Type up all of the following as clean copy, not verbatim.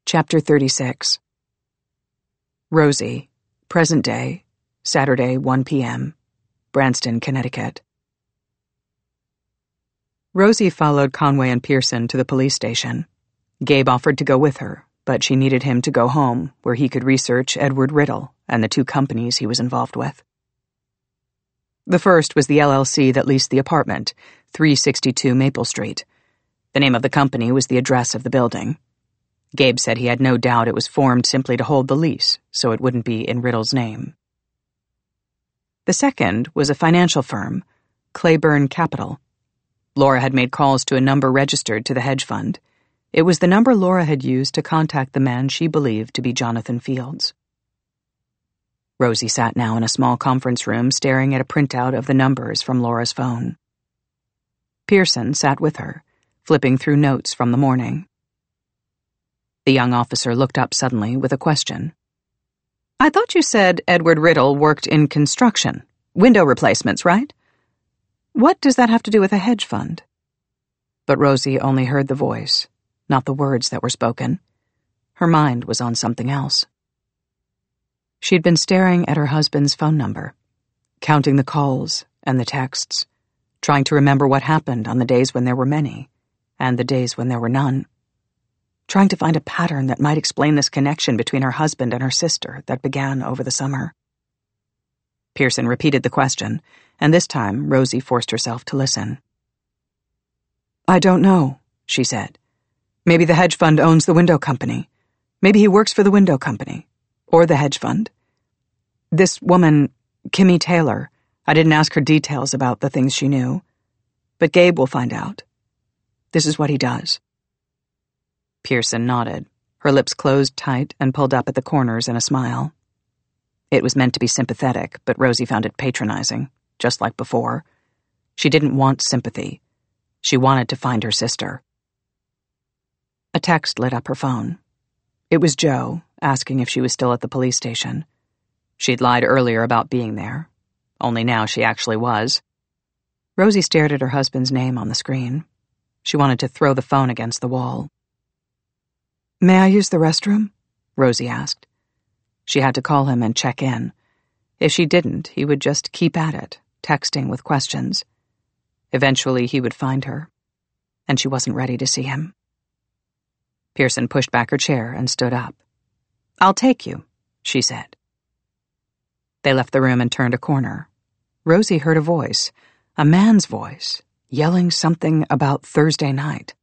Chapter 36. Rosie, present day, Saturday, 1 p.m., Branston, Connecticut. Rosie followed Conway and Pearson to the police station. Gabe offered to go with her, but she needed him to go home, where he could research Edward Riddle and the 2 companies he was involved with. The first was the LLC that leased the apartment, 362 Maple Street. The name of the company was the address of the building. Gabe said he had no doubt it was formed simply to hold the lease, so it wouldn't be in Riddle's name. The second was a financial firm, Claiborne Capital. Laura had made calls to a number registered to the hedge fund. It was the number Laura had used to contact the man she believed to be Jonathan Fields. Rosie sat now in a small conference room staring at a printout of the numbers from Laura's phone. Pearson sat with her, flipping through notes from the morning. The young officer looked up suddenly with a question. "I thought you said Edward Riddle worked in construction. Window replacements, right? What does that have to do with a hedge fund?" But Rosie only heard the voice, not the words that were spoken. Her mind was on something else. She'd been staring at her husband's phone number, counting the calls and the texts, trying to remember what happened on the days when there were many, and the days when there were none. Trying to find a pattern that might explain this connection between her husband and her sister that began over the summer. Pearson repeated the question, and this time Rosie forced herself to listen. "I don't know," she said. "Maybe the hedge fund owns the window company. Maybe he works for the window company. Or the hedge fund. This woman, Kimmy Taylor, I didn't ask her details about the things she knew. But Gabe will find out. This is what he does." Pearson nodded, her lips closed tight and pulled up at the corners in a smile. It was meant to be sympathetic, but Rosie found it patronizing, just like before. She didn't want sympathy. She wanted to find her sister. A text lit up her phone. It was Joe, asking if she was still at the police station. She'd lied earlier about being there, only now she actually was. Rosie stared at her husband's name on the screen. She wanted to throw the phone against the wall. "May I use the restroom?" Rosie asked. She had to call him and check in. If she didn't, he would just keep at it, texting with questions. Eventually he would find her, and she wasn't ready to see him. Pearson pushed back her chair and stood up. "I'll take you," she said. They left the room and turned a corner. Rosie heard a voice, a man's voice, yelling something about Thursday night.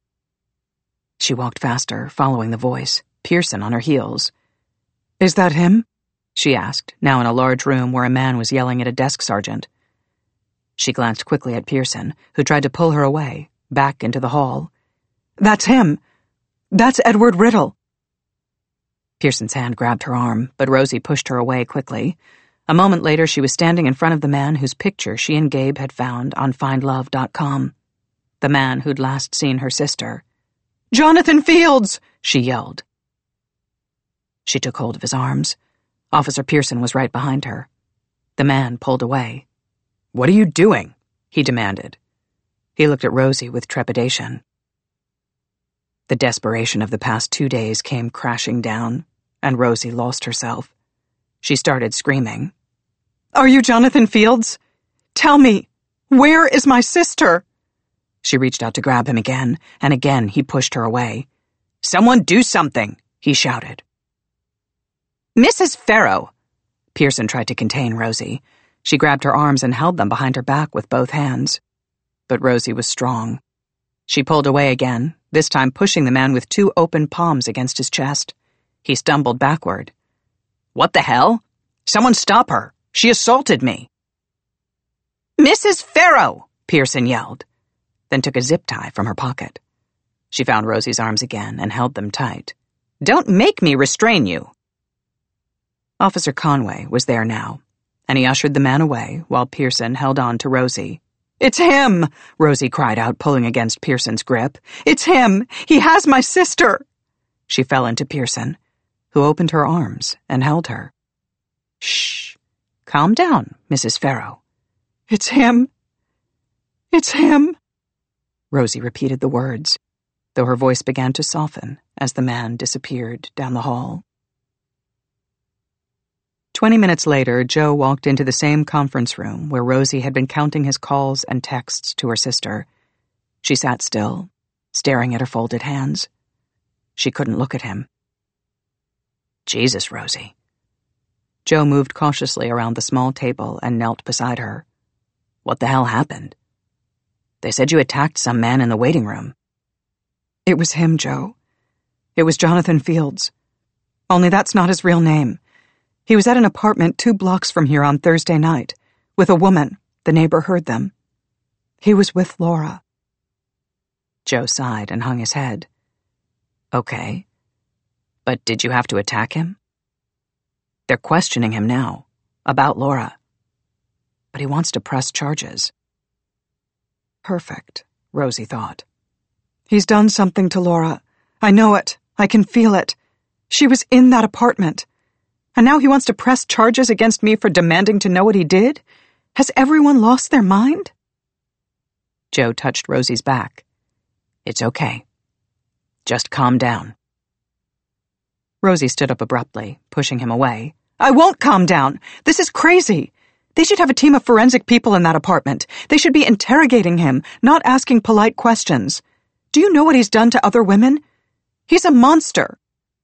She walked faster, following the voice, Pearson on her heels. "Is that him?" she asked, now in a large room where a man was yelling at a desk sergeant. She glanced quickly at Pearson, who tried to pull her away, back into the hall. "That's him! That's Edward Riddle!" Pearson's hand grabbed her arm, but Rosie pushed her away quickly. A moment later, she was standing in front of the man whose picture she and Gabe had found on FindLove.com. The man who'd last seen her sister. "Jonathan Fields!" she yelled. She took hold of his arms. Officer Pearson was right behind her. The man pulled away. "What are you doing?" he demanded. He looked at Rosie with trepidation. The desperation of the past 2 days came crashing down, and Rosie lost herself. She started screaming. "Are you Jonathan Fields? Tell me, where is my sister?" She reached out to grab him again, and again he pushed her away. "Someone do something!" he shouted. "Mrs. Farrow!" Pearson tried to contain Rosie. She grabbed her arms and held them behind her back with both hands. But Rosie was strong. She pulled away again, this time pushing the man with 2 open palms against his chest. He stumbled backward. "What the hell? Someone stop her! She assaulted me!" "Mrs. Farrow!" Pearson yelled, then took a zip tie from her pocket. She found Rosie's arms again and held them tight. "Don't make me restrain you!" Officer Conway was there now, and he ushered the man away while Pearson held on to Rosie. "It's him!" Rosie cried out, pulling against Pearson's grip. "It's him! He has my sister!" She fell into Pearson, who opened her arms and held her. "Shh! Calm down, Mrs. Farrow." "It's him! It's him!" Rosie repeated the words. though her voice began to soften as the man disappeared down the hall. 20 minutes later, Joe walked into the same conference room where Rosie had been counting his calls and texts to her sister. She sat still, staring at her folded hands. She couldn't look at him. Jesus, Rosie. Joe moved cautiously around the small table and knelt beside her. What the hell happened? They said you attacked some man in the waiting room. It was him, Joe. It was Jonathan Fields. Only that's not his real name. He was at an apartment 2 blocks from here on Thursday night, with a woman. The neighbor heard them. He was with Laura. Joe sighed and hung his head. Okay. But did you have to attack him? They're questioning him now, about Laura. But he wants to press charges. Perfect, Rosie thought. He's done something to Laura. I know it. I can feel it. She was in that apartment. And now he wants to press charges against me for demanding to know what he did? Has everyone lost their mind? Joe touched Rosie's back. It's okay. Just calm down. Rosie stood up abruptly, pushing him away. I won't calm down. This is crazy. They should have a team of forensic people in that apartment. They should be interrogating him, not asking polite questions. Do you know what he's done to other women? He's a monster.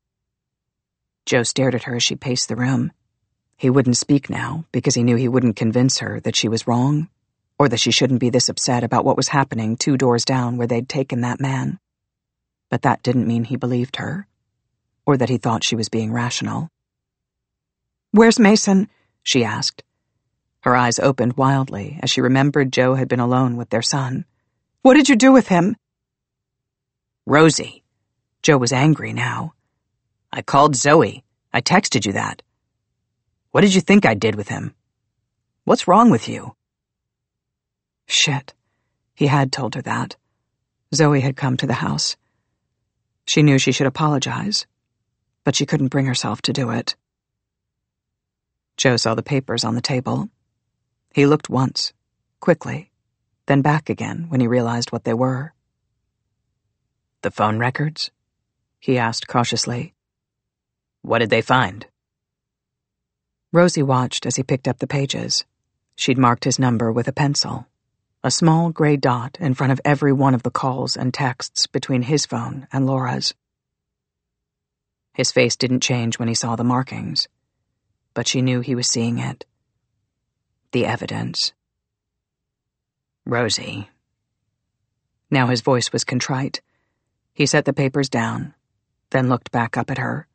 Joe stared at her as she paced the room. He wouldn't speak now because he knew he wouldn't convince her that she was wrong, or that she shouldn't be this upset about what was happening 2 doors down where they'd taken that man. But that didn't mean he believed her, or that he thought she was being rational. Where's Mason? She asked. Her eyes opened wildly as she remembered Joe had been alone with their son. What did you do with him? Rosie. Joe was angry now. I called Zoe. I texted you that. What did you think I did with him? What's wrong with you? Shit. He had told her that. Zoe had come to the house. She knew she should apologize, but she couldn't bring herself to do it. Joe saw the papers on the table. He looked once, quickly, then back again when he realized what they were. The phone records? He asked cautiously. What did they find? Rosie watched as he picked up the pages. She'd marked his number with a pencil, a small gray dot in front of every one of the calls and texts between his phone and Laura's. His face didn't change when he saw the markings, but she knew he was seeing it. The evidence. Rosie. Now his voice was contrite. He set the papers down, then looked back up at her.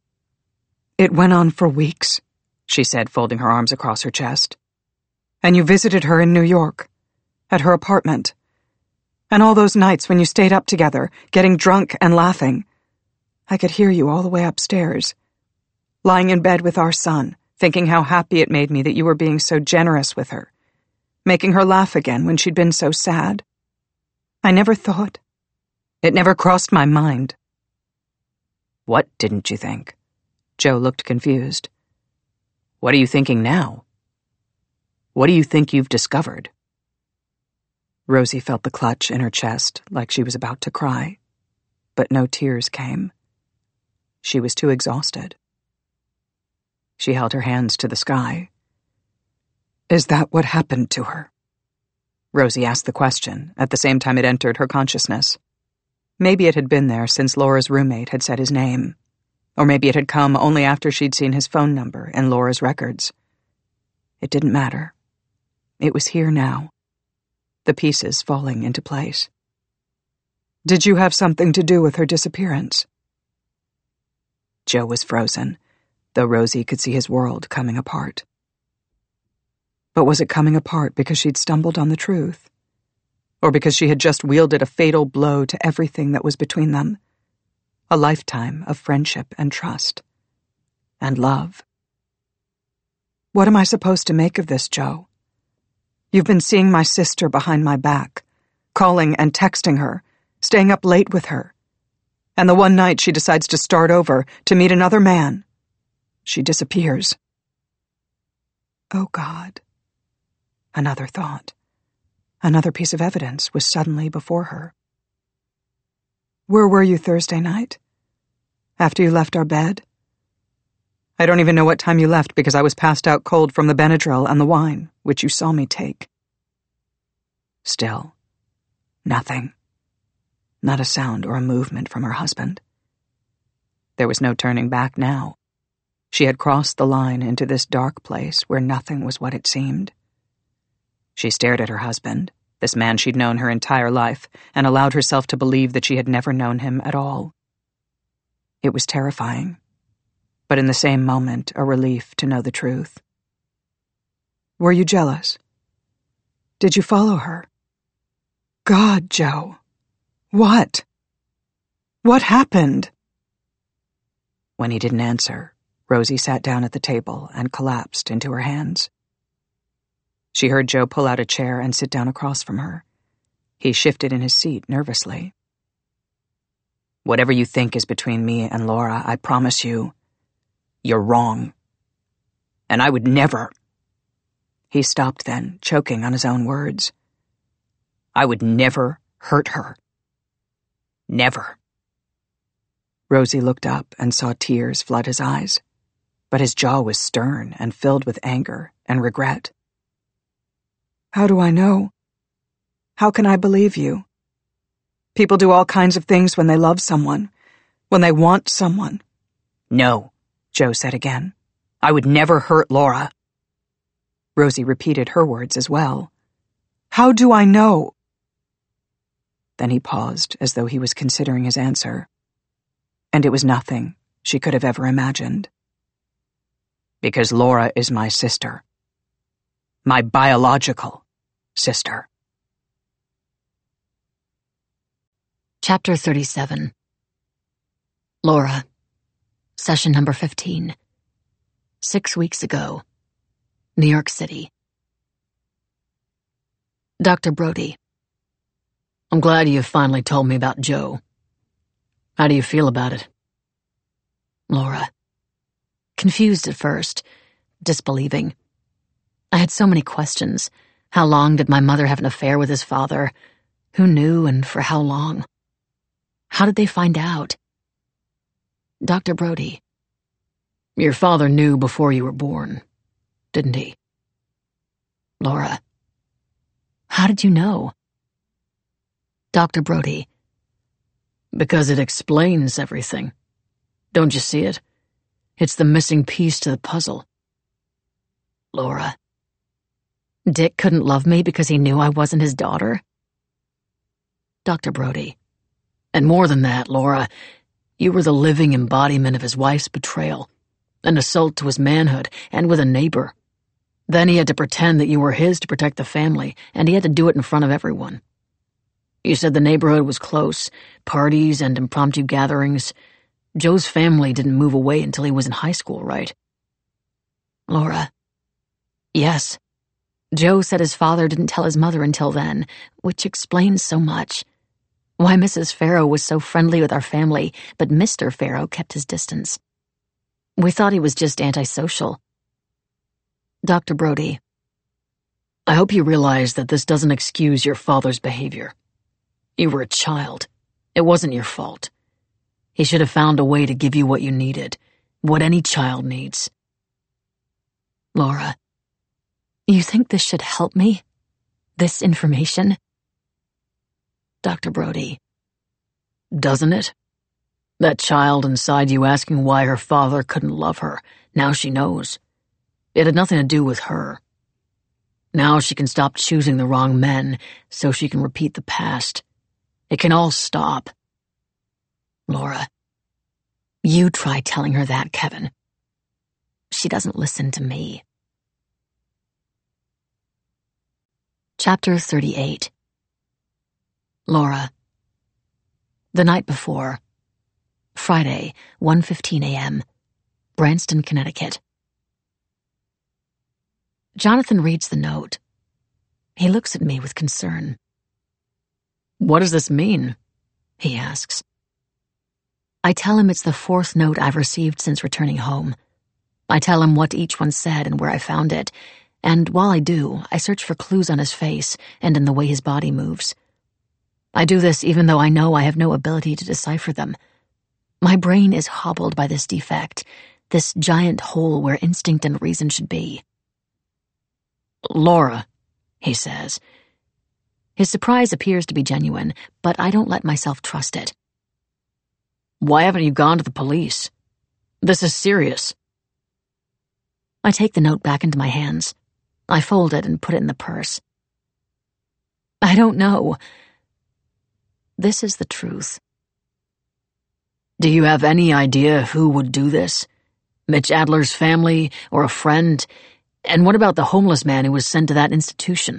It went on for weeks, she said, folding her arms across her chest. And you visited her in New York, at her apartment. And all those nights when you stayed up together, getting drunk and laughing. I could hear you all the way upstairs, lying in bed with our son, thinking how happy it made me that you were being so generous with her, making her laugh again when she'd been so sad. I never thought. It never crossed my mind. What didn't you think? Joe looked confused. What are you thinking now? What do you think you've discovered? Rosie felt the clutch in her chest like she was about to cry, but no tears came. She was too exhausted. She held her hands to the sky. Is that what happened to her? Rosie asked the question at the same time it entered her consciousness. Maybe it had been there since Laura's roommate had said his name, or maybe it had come only after she'd seen his phone number in Laura's records. It didn't matter. It was here now, the pieces falling into place. Did you have something to do with her disappearance? Joe was frozen, though Rosie could see his world coming apart. But was it coming apart because she'd stumbled on the truth? Or because she had just wielded a fatal blow to everything that was between them? A lifetime of friendship and trust. And love. What am I supposed to make of this, Joe? You've been seeing my sister behind my back, calling and texting her, staying up late with her. And the one night she decides to start over, to meet another man. She disappears. Oh, God. Another thought. Another piece of evidence was suddenly before her. Where were you Thursday night? After you left our bed? I don't even know what time you left because I was passed out cold from the Benadryl and the wine, which you saw me take. Still, nothing. Not a sound or a movement from her husband. There was no turning back now. She had crossed the line into this dark place where nothing was what it seemed. She stared at her husband, this man she'd known her entire life, and allowed herself to believe that she had never known him at all. It was terrifying, but in the same moment, a relief to know the truth. Were you jealous? Did you follow her? God, Joe. What? What happened? When he didn't answer, Rosie sat down at the table and collapsed into her hands. She heard Joe pull out a chair and sit down across from her. He shifted in his seat nervously. Whatever you think is between me and Laura, I promise you, you're wrong. And I would never. He stopped then, choking on his own words. I would never hurt her. Never. Rosie looked up and saw tears flood his eyes, but his jaw was stern and filled with anger and regret. How do I know? How can I believe you? People do all kinds of things when they love someone, when they want someone. No, Joe said again. I would never hurt Laura. Rosie repeated her words as well. How do I know? Then he paused as though he was considering his answer. And it was nothing she could have ever imagined. Because Laura is my sister. My biological sister. Chapter 37. Laura. Session number 15. 6 weeks ago. New York City. Dr. Brody. I'm glad you finally told me about Joe. How do you feel about it? Laura. Confused at first, disbelieving. I had so many questions. How long did my mother have an affair with his father? Who knew and for how long? How did they find out? Dr. Brody. Your father knew before you were born, didn't he? Laura. How did you know? Dr. Brody. Because it explains everything. Don't you see it? It's the missing piece to the puzzle. Laura. Dick couldn't love me because he knew I wasn't his daughter? Dr. Brody. And more than that, Laura, you were the living embodiment of his wife's betrayal, an assault to his manhood, and with a neighbor. Then he had to pretend that you were his to protect the family, and he had to do it in front of everyone. You said the neighborhood was close, parties and impromptu gatherings. Joe's family didn't move away until he was in high school, right? Laura. Yes. Joe said his father didn't tell his mother until then, which explains so much. Why Mrs. Farrow was so friendly with our family, but Mr. Farrow kept his distance. We thought he was just antisocial. Dr. Brody. I hope you realize that this doesn't excuse your father's behavior. You were a child. It wasn't your fault. He should have found a way to give you what you needed, what any child needs. Laura. You think this should help me? This information? Dr. Brody. Doesn't it? That child inside you asking why her father couldn't love her, now she knows. It had nothing to do with her. Now she can stop choosing the wrong men so she can repeat the past. It can all stop. Laura. You try telling her that, Kevin. She doesn't listen to me. Chapter 38. Laura. The night before. Friday, 1:15 a.m. Branston, Connecticut. Jonathan reads the note. He looks at me with concern. What does this mean? He asks. I tell him it's the 4th note I've received since returning home. I tell him what each one said and where I found it, and while I do, I search for clues on his face and in the way his body moves. I do this even though I know I have no ability to decipher them. My brain is hobbled by this defect, this giant hole where instinct and reason should be. "Laura," he says. His surprise appears to be genuine, but I don't let myself trust it. "Why haven't you gone to the police? This is serious." I take the note back into my hands. I fold it and put it in the purse. I don't know. This is the truth. "Do you have any idea who would do this? Mitch Adler's family or a friend? And what about the homeless man who was sent to that institution?"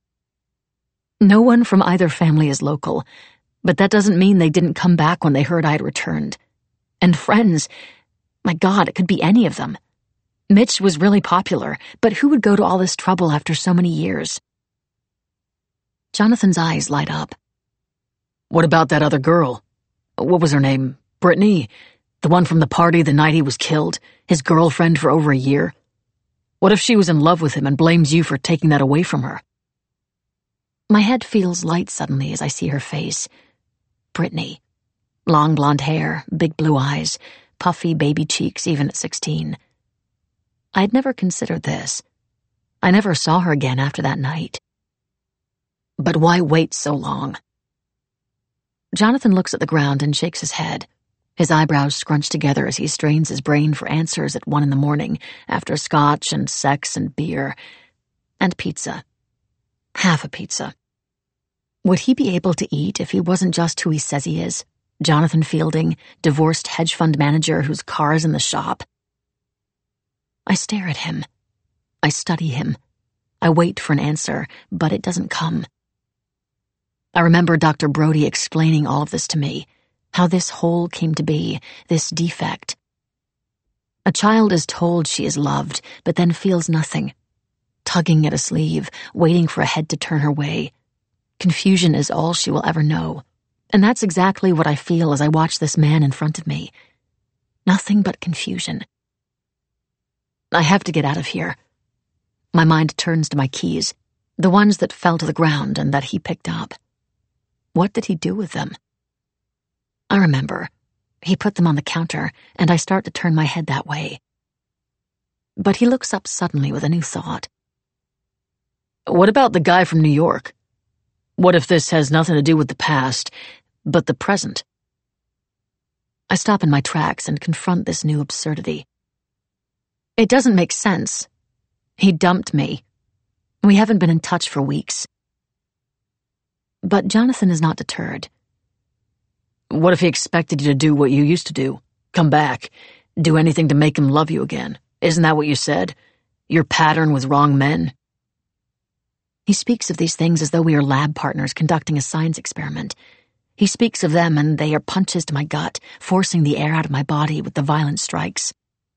No one from either family is local, but that doesn't mean they didn't come back when they heard I had returned. And friends, my God, it could be any of them. Mitch was really popular, but who would go to all this trouble after so many years? Jonathan's eyes light up. "What about that other girl? What was her name? Brittany? The one from the party the night he was killed? His girlfriend for over a year? What if she was in love with him and blames you for taking that away from her?" My head feels light suddenly as I see her face. Brittany. Long blonde hair, big blue eyes, puffy baby cheeks even at 16. I'd never considered this. I never saw her again after that night. But why wait so long? Jonathan looks at the ground and shakes his head. His eyebrows scrunch together as he strains his brain for answers at 1 a.m, after scotch and sex and beer. And pizza. Half a pizza. Would he be able to eat if he wasn't just who he says he is? Jonathan Fielding, divorced hedge fund manager whose car is in the shop? I stare at him. I study him. I wait for an answer, but it doesn't come. I remember Dr. Brody explaining all of this to me, how this hole came to be, this defect. A child is told she is loved, but then feels nothing. Tugging at a sleeve, waiting for a head to turn her way. Confusion is all she will ever know. And that's exactly what I feel as I watch this man in front of me. Nothing but confusion. I have to get out of here. My mind turns to my keys, the ones that fell to the ground and that he picked up. What did he do with them? I remember. He put them on the counter, and I start to turn my head that way. But he looks up suddenly with a new thought. "What about the guy from New York? What if this has nothing to do with the past, but the present?" I stop in my tracks and confront this new absurdity. It doesn't make sense. He dumped me. We haven't been in touch for weeks. But Jonathan is not deterred. "What if he expected you to do what you used to do? Come back, do anything to make him love you again? Isn't that what you said? Your pattern with wrong men?" He speaks of these things as though we are lab partners conducting a science experiment. He speaks of them and they are punches to my gut, forcing the air out of my body with the violent strikes.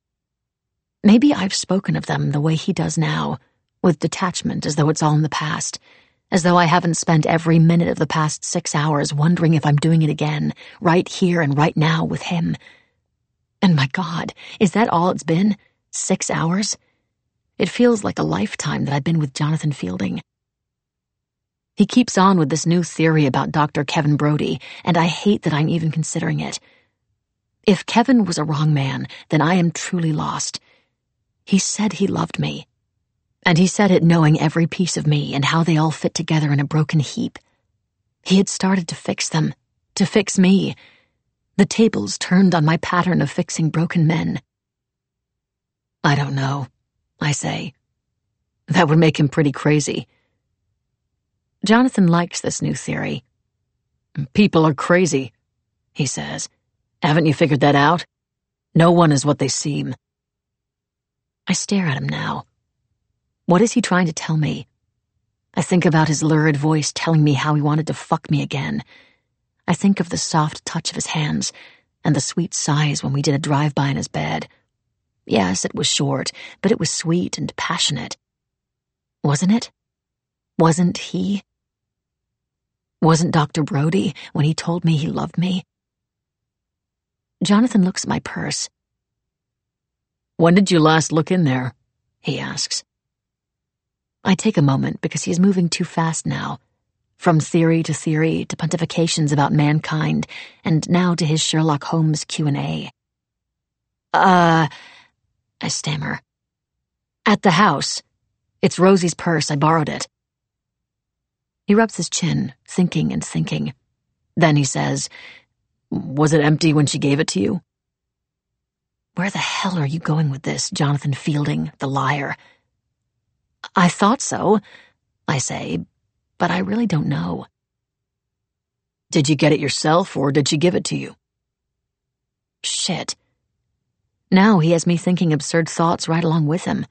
Maybe I've spoken of them the way he does now, with detachment as though it's all in the past, as though I haven't spent every minute of the past 6 hours wondering if I'm doing it again, right here and right now with him. And my God, is that all it's been? 6 hours? It feels like a lifetime that I've been with Jonathan Fielding. He keeps on with this new theory about Dr. Kevin Brody, and I hate that I'm even considering it. If Kevin was a wrong man, then I am truly lost. He said he loved me. And he said it knowing every piece of me and how they all fit together in a broken heap. He had started to fix them, to fix me. The tables turned on my pattern of fixing broken men. "I don't know," I say. "That would make him pretty crazy." Jonathan likes this new theory. "People are crazy," he says. "Haven't you figured that out? No one is what they seem." I stare at him now. What is he trying to tell me? I think about his lurid voice telling me how he wanted to fuck me again. I think of the soft touch of his hands and the sweet sighs when we did a drive-by in his bed. Yes, it was short, but it was sweet and passionate. Wasn't it? Wasn't he? Wasn't Dr. Brody when he told me he loved me? Jonathan looks at my purse. "When did you last look in there?" he asks. I take a moment because he is moving too fast now. from theory to pontifications about mankind, and now to his Sherlock Holmes Q&A. I stammer. At the house. It's Rosie's purse. I borrowed it. He rubs his chin, thinking and thinking. Then he says, Was it empty when she gave it to you? Where the hell are you going with this, Jonathan Fielding, the liar? I thought so, I say, but I really don't know. Did you get it yourself, or did she give it to you? Shit. Now he has me thinking absurd thoughts right along with him.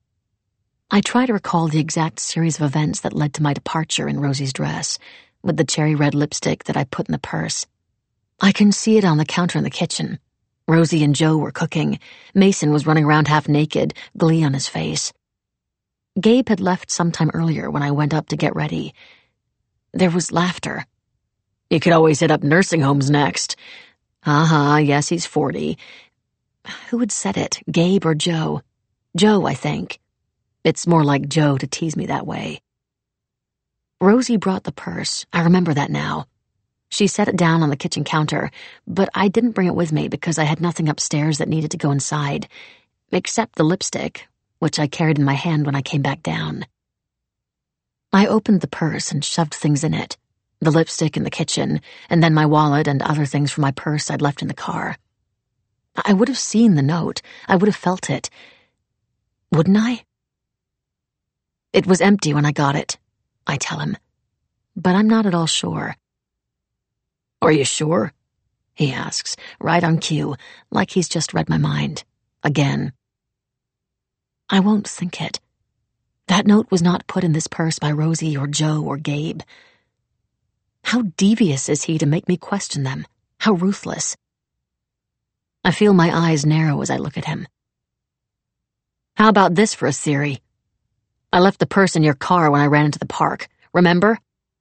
I try to recall the exact series of events that led to my departure in Rosie's dress, with the cherry red lipstick that I put in the purse. I can see it on the counter in the kitchen. Rosie and Joe were cooking. Mason was running around half naked, glee on his face. Gabe had left sometime earlier when I went up to get ready. There was laughter. You could always hit up nursing homes next. Yes, he's 40. Who had said it, Gabe or Joe? Joe, I think. It's more like Joe to tease me that way. Rosie brought the purse. I remember that now. She set it down on the kitchen counter, but I didn't bring it with me because I had nothing upstairs that needed to go inside, except the lipstick, which I carried in my hand when I came back down. I opened the purse and shoved things in it, the lipstick in the kitchen, and then my wallet and other things from my purse I'd left in the car. I would have seen the note. I would have felt it. Wouldn't I? It was empty when I got it, I tell him, but I'm not at all sure. Are you sure? He asks, right on cue, like he's just read my mind. Again. I won't think it. That note was not put in this purse by Rosie or Joe or Gabe. How devious is he to make me question them? How ruthless. I feel my eyes narrow as I look at him. How about this for a theory? I left the purse in your car when I ran into the park. Remember?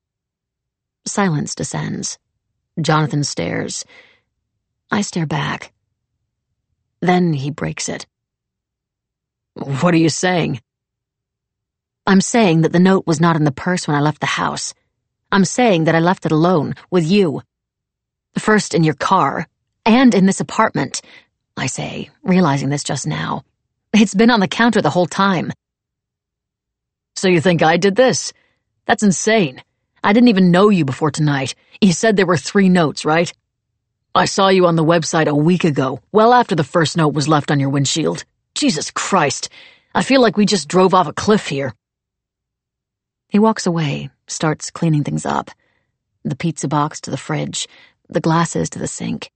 Silence descends. Jonathan stares. I stare back. Then he breaks it. What are you saying? I'm saying that the note was not in the purse when I left the house. I'm saying that I left it alone, with you. First in your car, and in this apartment, I say, realizing this just now. It's been on the counter the whole time. So you think I did this? That's insane. I didn't even know you before tonight. You said there were 3 notes, right? I saw you on the website a week ago, well after the first note was left on your windshield. Jesus Christ. I feel like we just drove off a cliff here. He walks away, starts cleaning things up. The pizza box to the fridge, the glasses to the sink.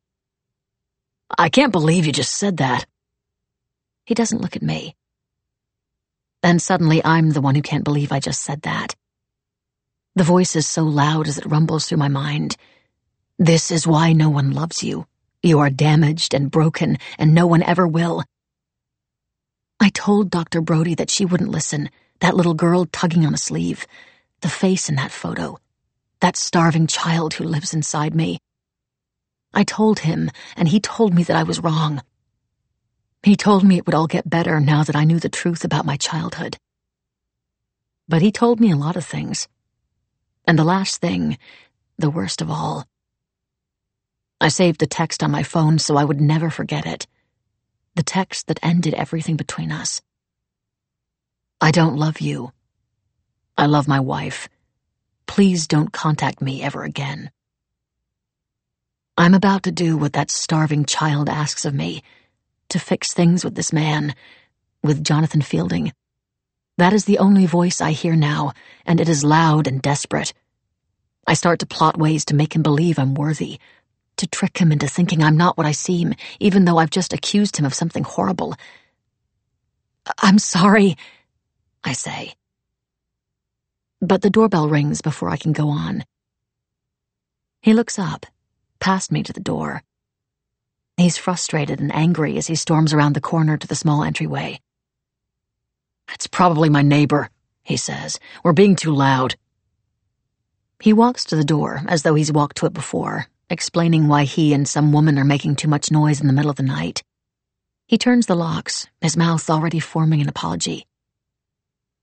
I can't believe you just said that. He doesn't look at me. Then suddenly I'm the one who can't believe I just said that. The voice is so loud as it rumbles through my mind. This is why no one loves you. You are damaged and broken, and no one ever will. I told Dr. Brody that she wouldn't listen, that little girl tugging on a sleeve, the face in that photo, that starving child who lives inside me. I told him, and he told me that I was wrong. He told me it would all get better now that I knew the truth about my childhood. But he told me a lot of things. And the last thing, the worst of all. I saved the text on my phone so I would never forget it. The text that ended everything between us. I don't love you. I love my wife. Please don't contact me ever again. I'm about to do what that starving child asks of me, to fix things with this man, with Jonathan Fielding. That is the only voice I hear now, and it is loud and desperate. I start to plot ways to make him believe I'm worthy, to trick him into thinking I'm not what I seem, even though I've just accused him of something horrible. I'm sorry, I say. But the doorbell rings before I can go on. He looks up, past me to the door. He's frustrated and angry as he storms around the corner to the small entryway. It's probably my neighbor, he says. We're being too loud. He walks to the door as though he's walked to it before, explaining why he and some woman are making too much noise in the middle of the night. He turns the locks, his mouth already forming an apology.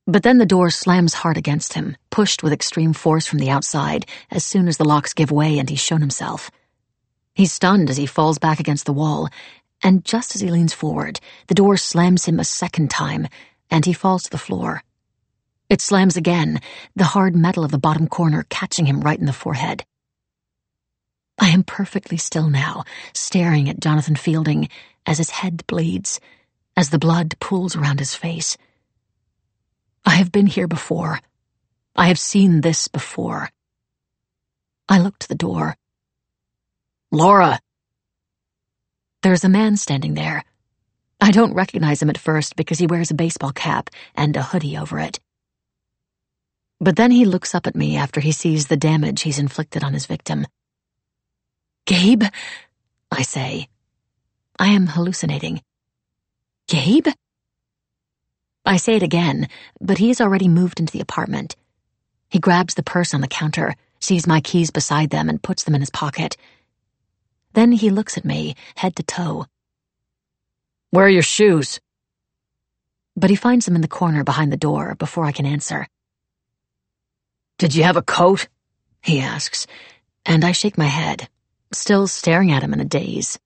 But then the door slams hard against him, pushed with extreme force from the outside as soon as the locks give way and he's shown himself. He's stunned as he falls back against the wall, and just as he leans forward, the door slams him a second time, and he falls to the floor. It slams again, the hard metal of the bottom corner catching him right in the forehead. I am perfectly still now, staring at Jonathan Fielding as his head bleeds, as the blood pools around his face. I have been here before. I have seen this before. I look to the door. Laura! There's a man standing there. I don't recognize him at first because he wears a baseball cap and a hoodie over it. But then he looks up at me after he sees the damage he's inflicted on his victim. Gabe? I say. I am hallucinating. Gabe? I say it again, but he has already moved into the apartment. He grabs the purse on the counter, sees my keys beside them, and puts them in his pocket. Then he looks at me, head to toe. Where are your shoes? But he finds them in the corner behind the door before I can answer. Did you have a coat? He asks, and I shake my head, still staring at him in a daze.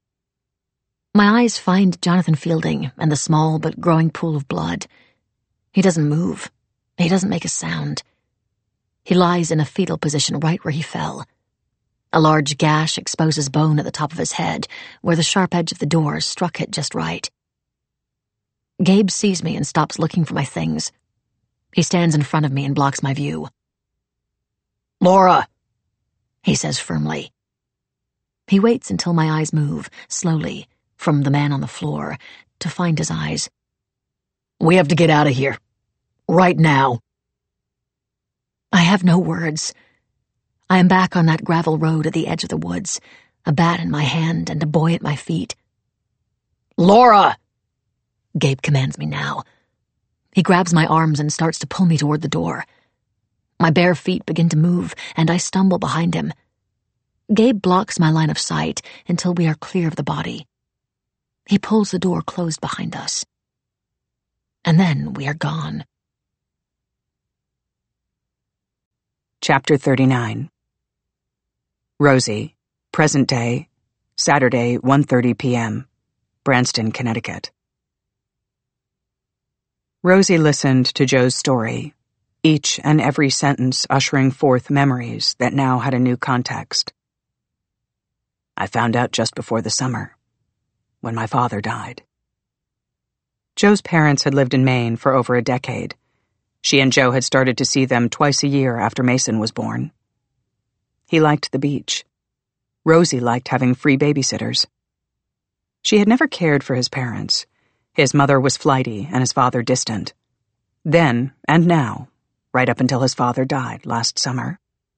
My eyes find Jonathan Fielding and the small but growing pool of blood. He doesn't move. He doesn't make a sound. He lies in a fetal position right where he fell. A large gash exposes bone at the top of his head, where the sharp edge of the door struck it just right. Gabe sees me and stops looking for my things. He stands in front of me and blocks my view. Laura, he says firmly. He waits until my eyes move, slowly, from the man on the floor, to find his eyes. We have to get out of here. Right now. I have no words. I am back on that gravel road at the edge of the woods, a bat in my hand and a boy at my feet. Laura! Gabe commands me now. He grabs my arms and starts to pull me toward the door. My bare feet begin to move, and I stumble behind him. Gabe blocks my line of sight until we are clear of the body. He pulls the door closed behind us. And then we are gone. Chapter 39. Rosie, present day, Saturday, 1:30 p.m., Branston, Connecticut. Rosie listened to Joe's story, each and every sentence ushering forth memories that now had a new context. I found out just before the summer, when my father died. Joe's parents had lived in Maine for over a decade. She and Joe had started to see them twice a year after Mason was born. He liked the beach. Rosie liked having free babysitters. She had never cared for his parents. His mother was flighty and his father distant. Then and now, right up until his father died last summer.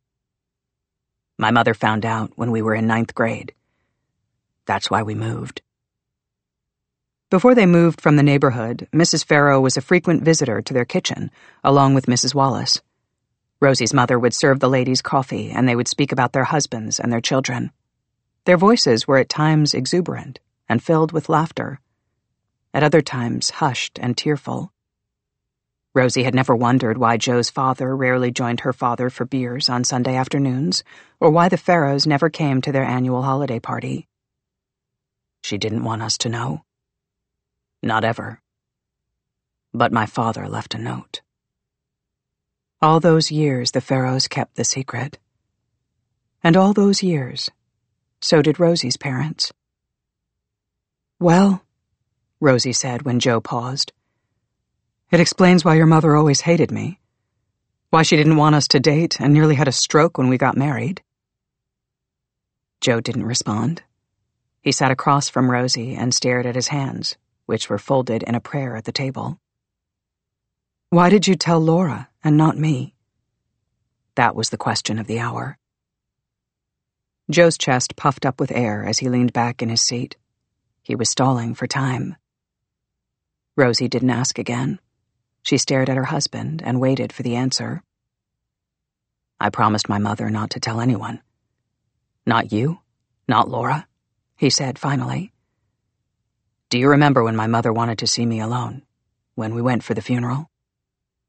My mother found out when we were in 9th grade. That's why we moved. Before they moved from the neighborhood, Mrs. Farrow was a frequent visitor to their kitchen, along with Mrs. Wallace. Rosie's mother would serve the ladies coffee, and they would speak about their husbands and their children. Their voices were at times exuberant and filled with laughter, at other times hushed and tearful. Rosie had never wondered why Joe's father rarely joined her father for beers on Sunday afternoons, or why the Farrows never came to their annual holiday party. She didn't want us to know. Not ever. But my father left a note. All those years the Farrows kept the secret. And all those years, so did Rosie's parents. Well, Rosie said when Joe paused, it explains why your mother always hated me. Why she didn't want us to date and nearly had a stroke when we got married. Joe didn't respond. He sat across from Rosie and stared at his hands, which were folded in a prayer at the table. Why did you tell Laura and not me? That was the question of the hour. Joe's chest puffed up with air as he leaned back in his seat. He was stalling for time. Rosie didn't ask again. She stared at her husband and waited for the answer. I promised my mother not to tell anyone. Not you, not Laura, he said finally. Do you remember when my mother wanted to see me alone, when we went for the funeral?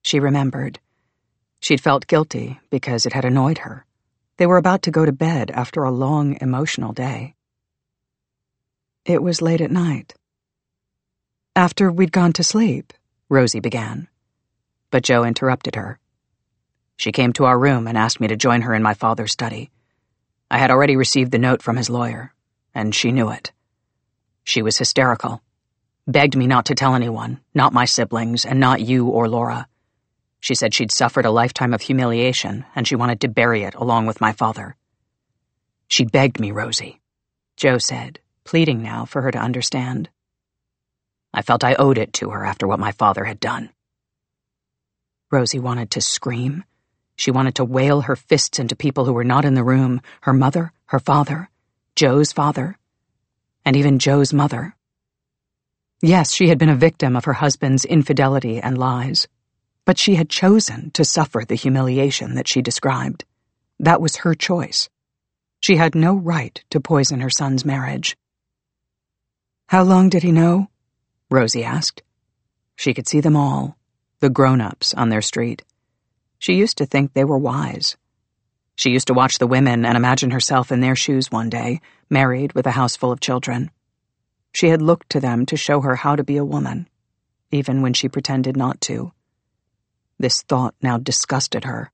She remembered. She'd felt guilty because it had annoyed her. They were about to go to bed after a long, emotional day. It was late at night. After we'd gone to sleep, Rosie began. But Joe interrupted her. She came to our room and asked me to join her in my father's study. I had already received the note from his lawyer, and she knew it. She was hysterical. Begged me not to tell anyone, not my siblings, and not you or Laura. She said she'd suffered a lifetime of humiliation, and she wanted to bury it along with my father. She begged me, Rosie, Joe said, pleading now for her to understand. I felt I owed it to her after what my father had done. Rosie wanted to scream. She wanted to wail her fists into people who were not in the room, her mother, her father, Joe's father, and even Joe's mother. Yes, she had been a victim of her husband's infidelity and lies, but she had chosen to suffer the humiliation that she described. That was her choice. She had no right to poison her son's marriage. How long did he know? Rosie asked. She could see them all, the grown-ups on their street. She used to think they were wise. She used to watch the women and imagine herself in their shoes one day, married with a house full of children. She had looked to them to show her how to be a woman, even when she pretended not to. This thought now disgusted her.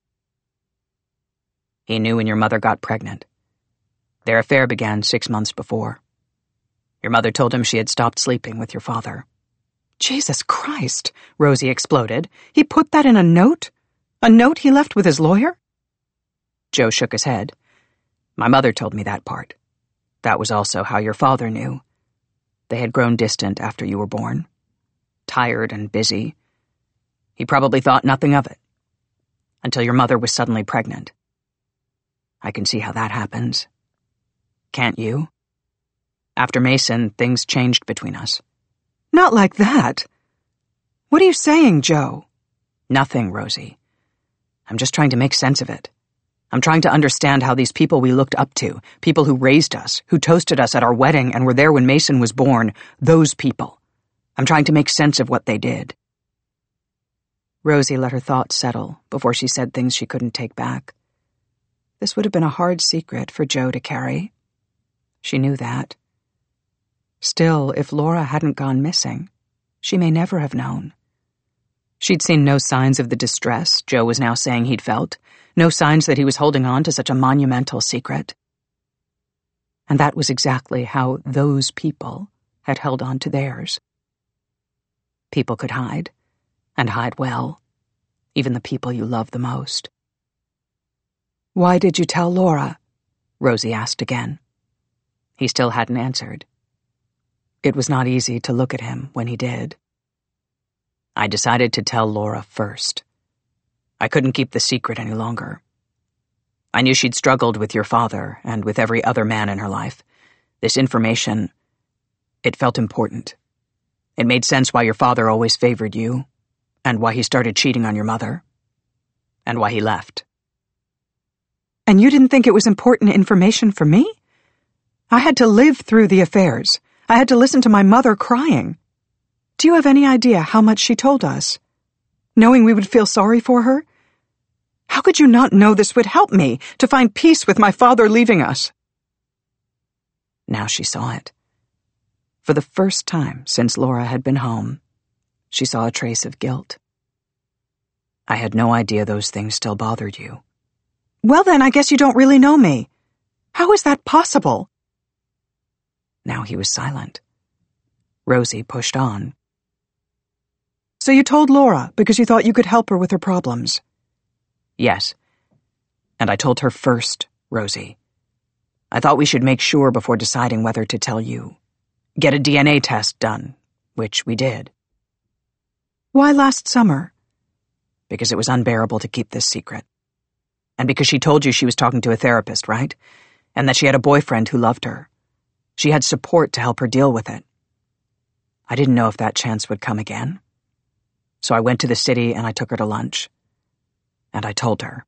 He knew when your mother got pregnant. Their affair began 6 months before. Your mother told him she had stopped sleeping with your father. Jesus Christ, Rosie exploded. He put that in a note? A note he left with his lawyer? Joe shook his head. My mother told me that part. That was also how your father knew. They had grown distant after you were born. Tired and busy. He probably thought nothing of it. Until your mother was suddenly pregnant. I can see how that happens. Can't you? After Mason, things changed between us. Not like that. What are you saying, Joe? Nothing, Rosie. I'm just trying to make sense of it. I'm trying to understand how these people we looked up to, people who raised us, who toasted us at our wedding and were there when Mason was born, those people. I'm trying to make sense of what they did. Rosie let her thoughts settle before she said things she couldn't take back. This would have been a hard secret for Joe to carry. She knew that. Still, if Laura hadn't gone missing, she may never have known. She'd seen no signs of the distress Joe was now saying he'd felt, no signs that he was holding on to such a monumental secret. And that was exactly how those people had held on to theirs. People could hide, and hide well, even the people you love the most. Why did you tell Laura? Rosie asked again. He still hadn't answered. It was not easy to look at him when he did. I decided to tell Laura first. I couldn't keep the secret any longer. I knew she'd struggled with your father and with every other man in her life. This information, it felt important. It made sense why your father always favored you, and why he started cheating on your mother, and why he left. And you didn't think it was important information for me? I had to live through the affairs. I had to listen to my mother crying. Do you have any idea how much she told us? Knowing we would feel sorry for her? How could you not know this would help me to find peace with my father leaving us? Now she saw it. For the first time since Laura had been home, she saw a trace of guilt. I had no idea those things still bothered you. Well then, I guess you don't really know me. How is that possible? Now he was silent. Rosie pushed on. So you told Laura because you thought you could help her with her problems? Yes. And I told her first, Rosie. I thought we should make sure before deciding whether to tell you. Get a DNA test done, which we did. Why last summer? Because it was unbearable to keep this secret. And because she told you she was talking to a therapist, right? And that she had a boyfriend who loved her. She had support to help her deal with it. I didn't know if that chance would come again. So I went to the city and I took her to lunch. And I told her.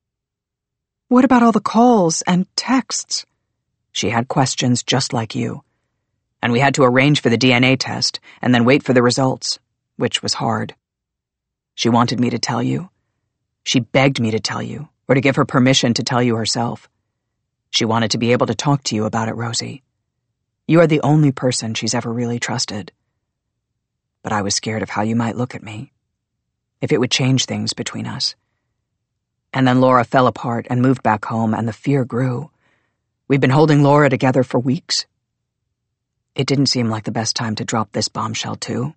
What about all the calls and texts? She had questions just like you. And we had to arrange for the DNA test and then wait for the results, which was hard. She wanted me to tell you. She begged me to tell you, or to give her permission to tell you herself. She wanted to be able to talk to you about it, Rosie. You are the only person she's ever really trusted. But I was scared of how you might look at me, if it would change things between us. And then Laura fell apart and moved back home, and the fear grew. We've been holding Laura together for weeks. It didn't seem like the best time to drop this bombshell, too.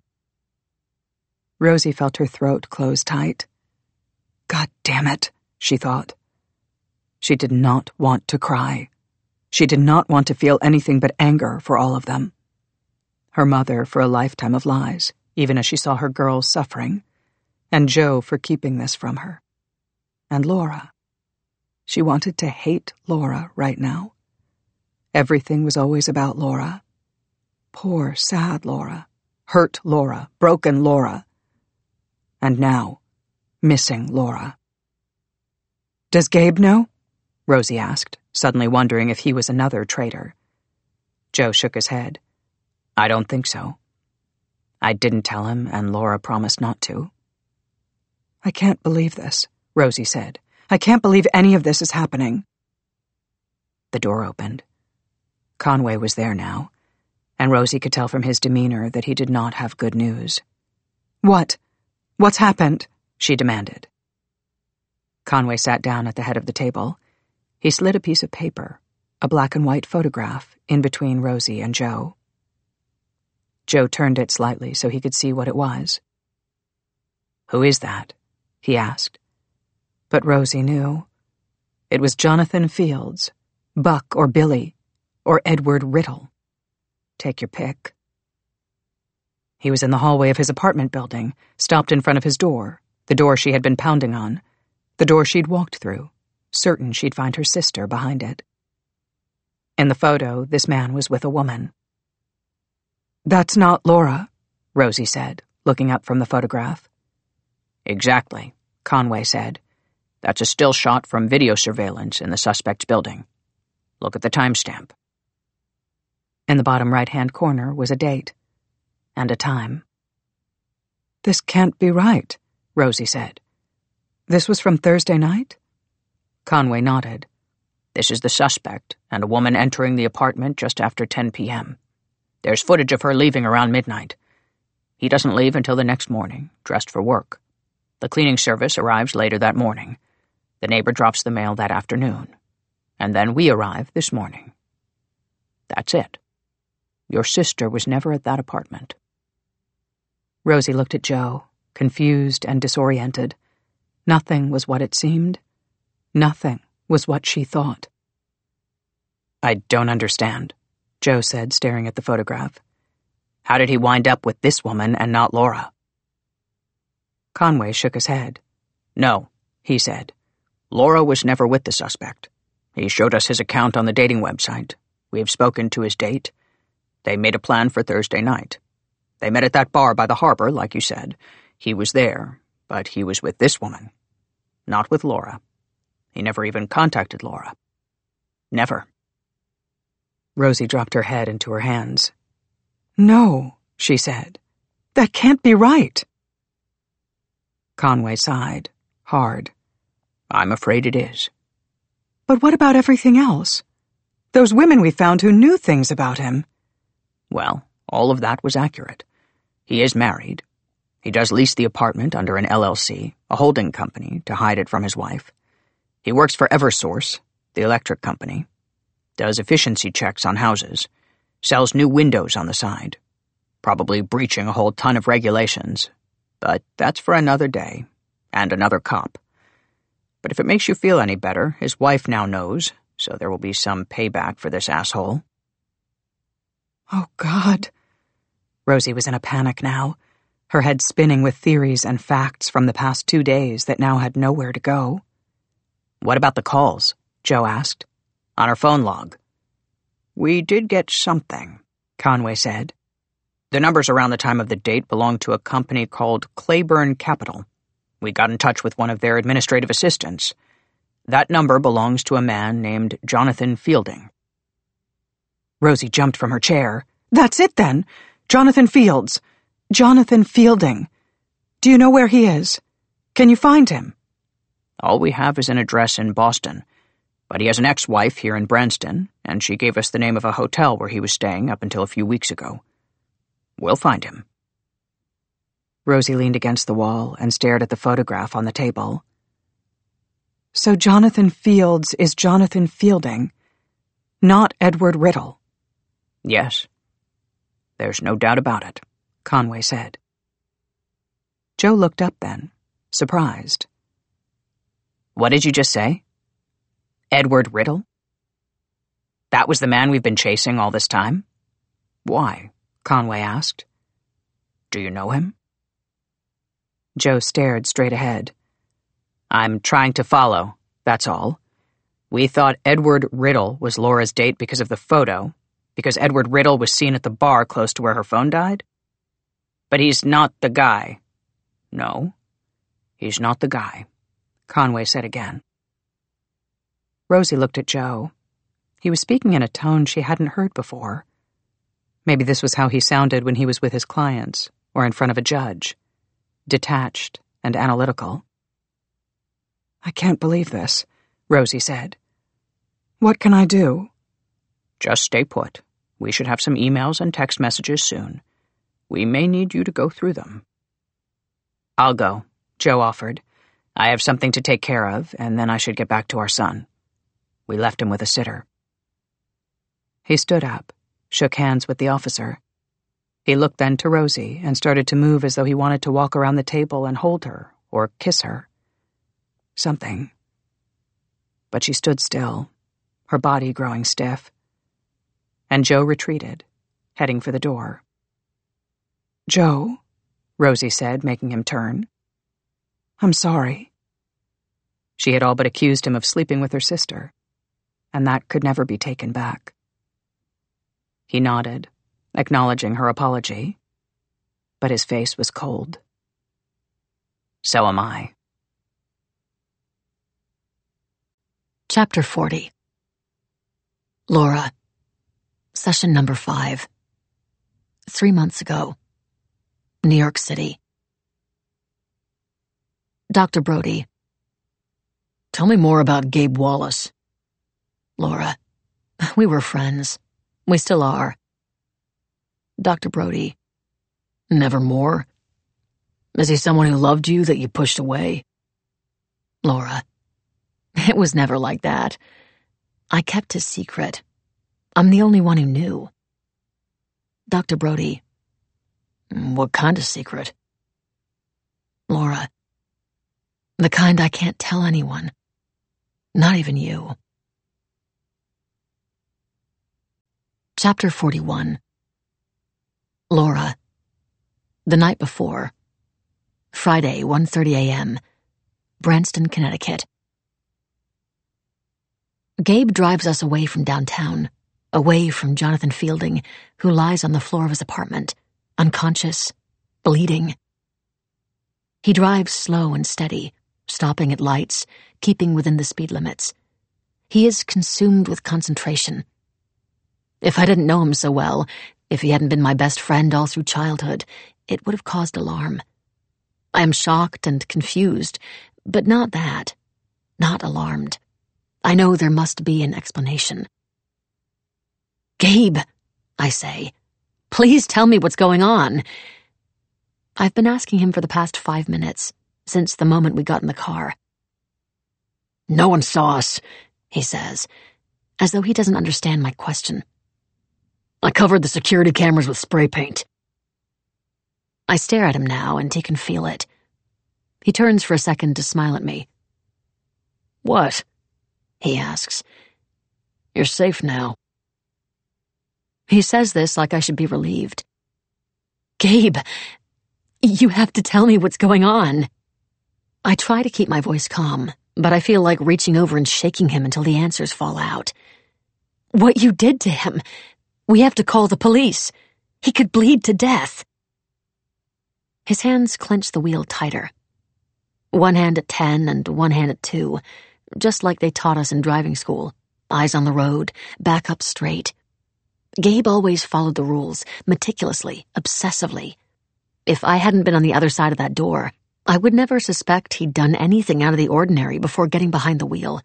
Rosie felt her throat close tight. God damn it, she thought. She did not want to cry. She did not want to feel anything but anger for all of them. Her mother for a lifetime of lies, even as she saw her girls suffering, and Joe for keeping this from her. And Laura. She wanted to hate Laura right now. Everything was always about Laura. Poor, sad Laura. Hurt Laura. Broken Laura. And now, missing Laura. Does Gabe know? Rosie asked, suddenly wondering if he was another traitor. Joe shook his head. I don't think so. I didn't tell him, and Laura promised not to. I can't believe this, Rosie said. I can't believe any of this is happening. The door opened. Conway was there now, and Rosie could tell from his demeanor that he did not have good news. What? What's happened? She demanded. Conway sat down at the head of the table. He slid a piece of paper, a black and white photograph, in between Rosie and Joe. Joe turned it slightly so he could see what it was. Who is that? He asked. But Rosie knew. It was Jonathan Fields, Buck or Billy, or Edward Riddle. Take your pick. He was in the hallway of his apartment building, stopped in front of his door, the door she had been pounding on, the door she'd walked through, certain she'd find her sister behind it. In the photo, this man was with a woman. That's not Laura, Rosie said, looking up from the photograph. Exactly, Conway said. That's a still shot from video surveillance in the suspect's building. Look at the timestamp. In the bottom right-hand corner was a date and a time. This can't be right, Rosie said. This was from Thursday night? Conway nodded. This is the suspect and a woman entering the apartment just after 10 p.m. There's footage of her leaving around midnight. He doesn't leave until the next morning, dressed for work. The cleaning service arrives later that morning. The neighbor drops the mail that afternoon. And then we arrive this morning. That's it. Your sister was never at that apartment. Rosie looked at Joe, confused and disoriented. Nothing was what it seemed. Nothing was what she thought. I don't understand, Joe said, staring at the photograph. How did he wind up with this woman and not Laura? Conway shook his head. No, he said. Laura was never with the suspect. He showed us his account on the dating website. We have spoken to his date. They made a plan for Thursday night. They met at that bar by the harbor, like you said. He was there, but he was with this woman. Not with Laura. He never even contacted Laura. Never. Rosie dropped her head into her hands. No, she said. That can't be right. Conway sighed, hard. I'm afraid it is. But what about everything else? Those women we found who knew things about him. Well, all of that was accurate. He is married. He does lease the apartment under an LLC, a holding company, to hide it from his wife. He works for Eversource, the electric company. Does efficiency checks on houses. Sells new windows on the side. Probably breaching a whole ton of regulations. But that's for another day. And another cop. But if it makes you feel any better, his wife now knows, so there will be some payback for this asshole. Oh, God. Rosie was in a panic now, her head spinning with theories and facts from the past 2 days that now had nowhere to go. What about the calls? Joe asked. On her phone log. We did get something, Conway said. The numbers around the time of the date belonged to a company called Claiborne Capital. We got in touch with one of their administrative assistants. That number belongs to a man named Jonathan Fielding. Rosie jumped from her chair. That's it, then. Jonathan Fields. Jonathan Fielding. Do you know where he is? Can you find him? All we have is an address in Boston, but he has an ex-wife here in Branston, and she gave us the name of a hotel where he was staying up until a few weeks ago. We'll find him. Rosie leaned against the wall and stared at the photograph on the table. So Jonathan Fields is Jonathan Fielding, not Edward Riddle. Yes. There's no doubt about it, Conway said. Joe looked up then, surprised. What did you just say? Edward Riddle? That was the man we've been chasing all this time? Why? Conway asked. Do you know him? Joe stared straight ahead. I'm trying to follow, that's all. We thought Edward Riddle was Laura's date because of the photo, because Edward Riddle was seen at the bar close to where her phone died. But he's not the guy. No, he's not the guy, Conway said again. Rosie looked at Joe. He was speaking in a tone she hadn't heard before. Maybe this was how he sounded when he was with his clients, or in front of a judge. Detached and analytical. I can't believe this, Rosie said. What can I do? Just stay put. We should have some emails and text messages soon. We may need you to go through them. I'll go, Joe offered. I have something to take care of, and then I should get back to our son. We left him with a sitter. He stood up, shook hands with the officer. He looked then to Rosie and started to move as though he wanted to walk around the table and hold her, or kiss her. Something. But she stood still, her body growing stiff. And Joe retreated, heading for the door. Joe, Rosie said, making him turn. I'm sorry. She had all but accused him of sleeping with her sister, and that could never be taken back. He nodded, acknowledging her apology, but his face was cold. So am I. Chapter 40. Laura. Session number 5. 3 months ago. New York City. Dr. Brody. Tell me more about Gabe Wallace. Laura. We were friends. We still are. Dr. Brody. Never more? Is he someone who loved you that you pushed away? Laura. It was never like that. I kept his secret. I'm the only one who knew. Dr. Brody. What kind of secret? Laura. The kind I can't tell anyone. Not even you. Chapter 41. Laura. The night before. Friday, 1:30 a.m. Branston, Connecticut. Gabe drives us away from downtown, away from Jonathan Fielding, who lies on the floor of his apartment, unconscious, bleeding. He drives slow and steady, stopping at lights, keeping within the speed limits. He is consumed with concentration. If I didn't know him so well, if he hadn't been my best friend all through childhood, it would have caused alarm. I am shocked and confused, but not that. Not alarmed. I know there must be an explanation. Gabe, I say, please tell me what's going on. I've been asking him for the past 5 minutes, since the moment we got in the car. No one saw us, he says, as though he doesn't understand my question. I covered the security cameras with spray paint. I stare at him now, and he can feel it. He turns for a second to smile at me. What? He asks. You're safe now. He says this like I should be relieved. Gabe, you have to tell me what's going on. I try to keep my voice calm, but I feel like reaching over and shaking him until the answers fall out. What you did to him. We have to call the police. He could bleed to death. His hands clench the wheel tighter. One hand at 10 and one hand at 2, just like they taught us in driving school. Eyes on the road, back up straight. Gabe always followed the rules, meticulously, obsessively. If I hadn't been on the other side of that door, I would never suspect he'd done anything out of the ordinary before getting behind the wheel.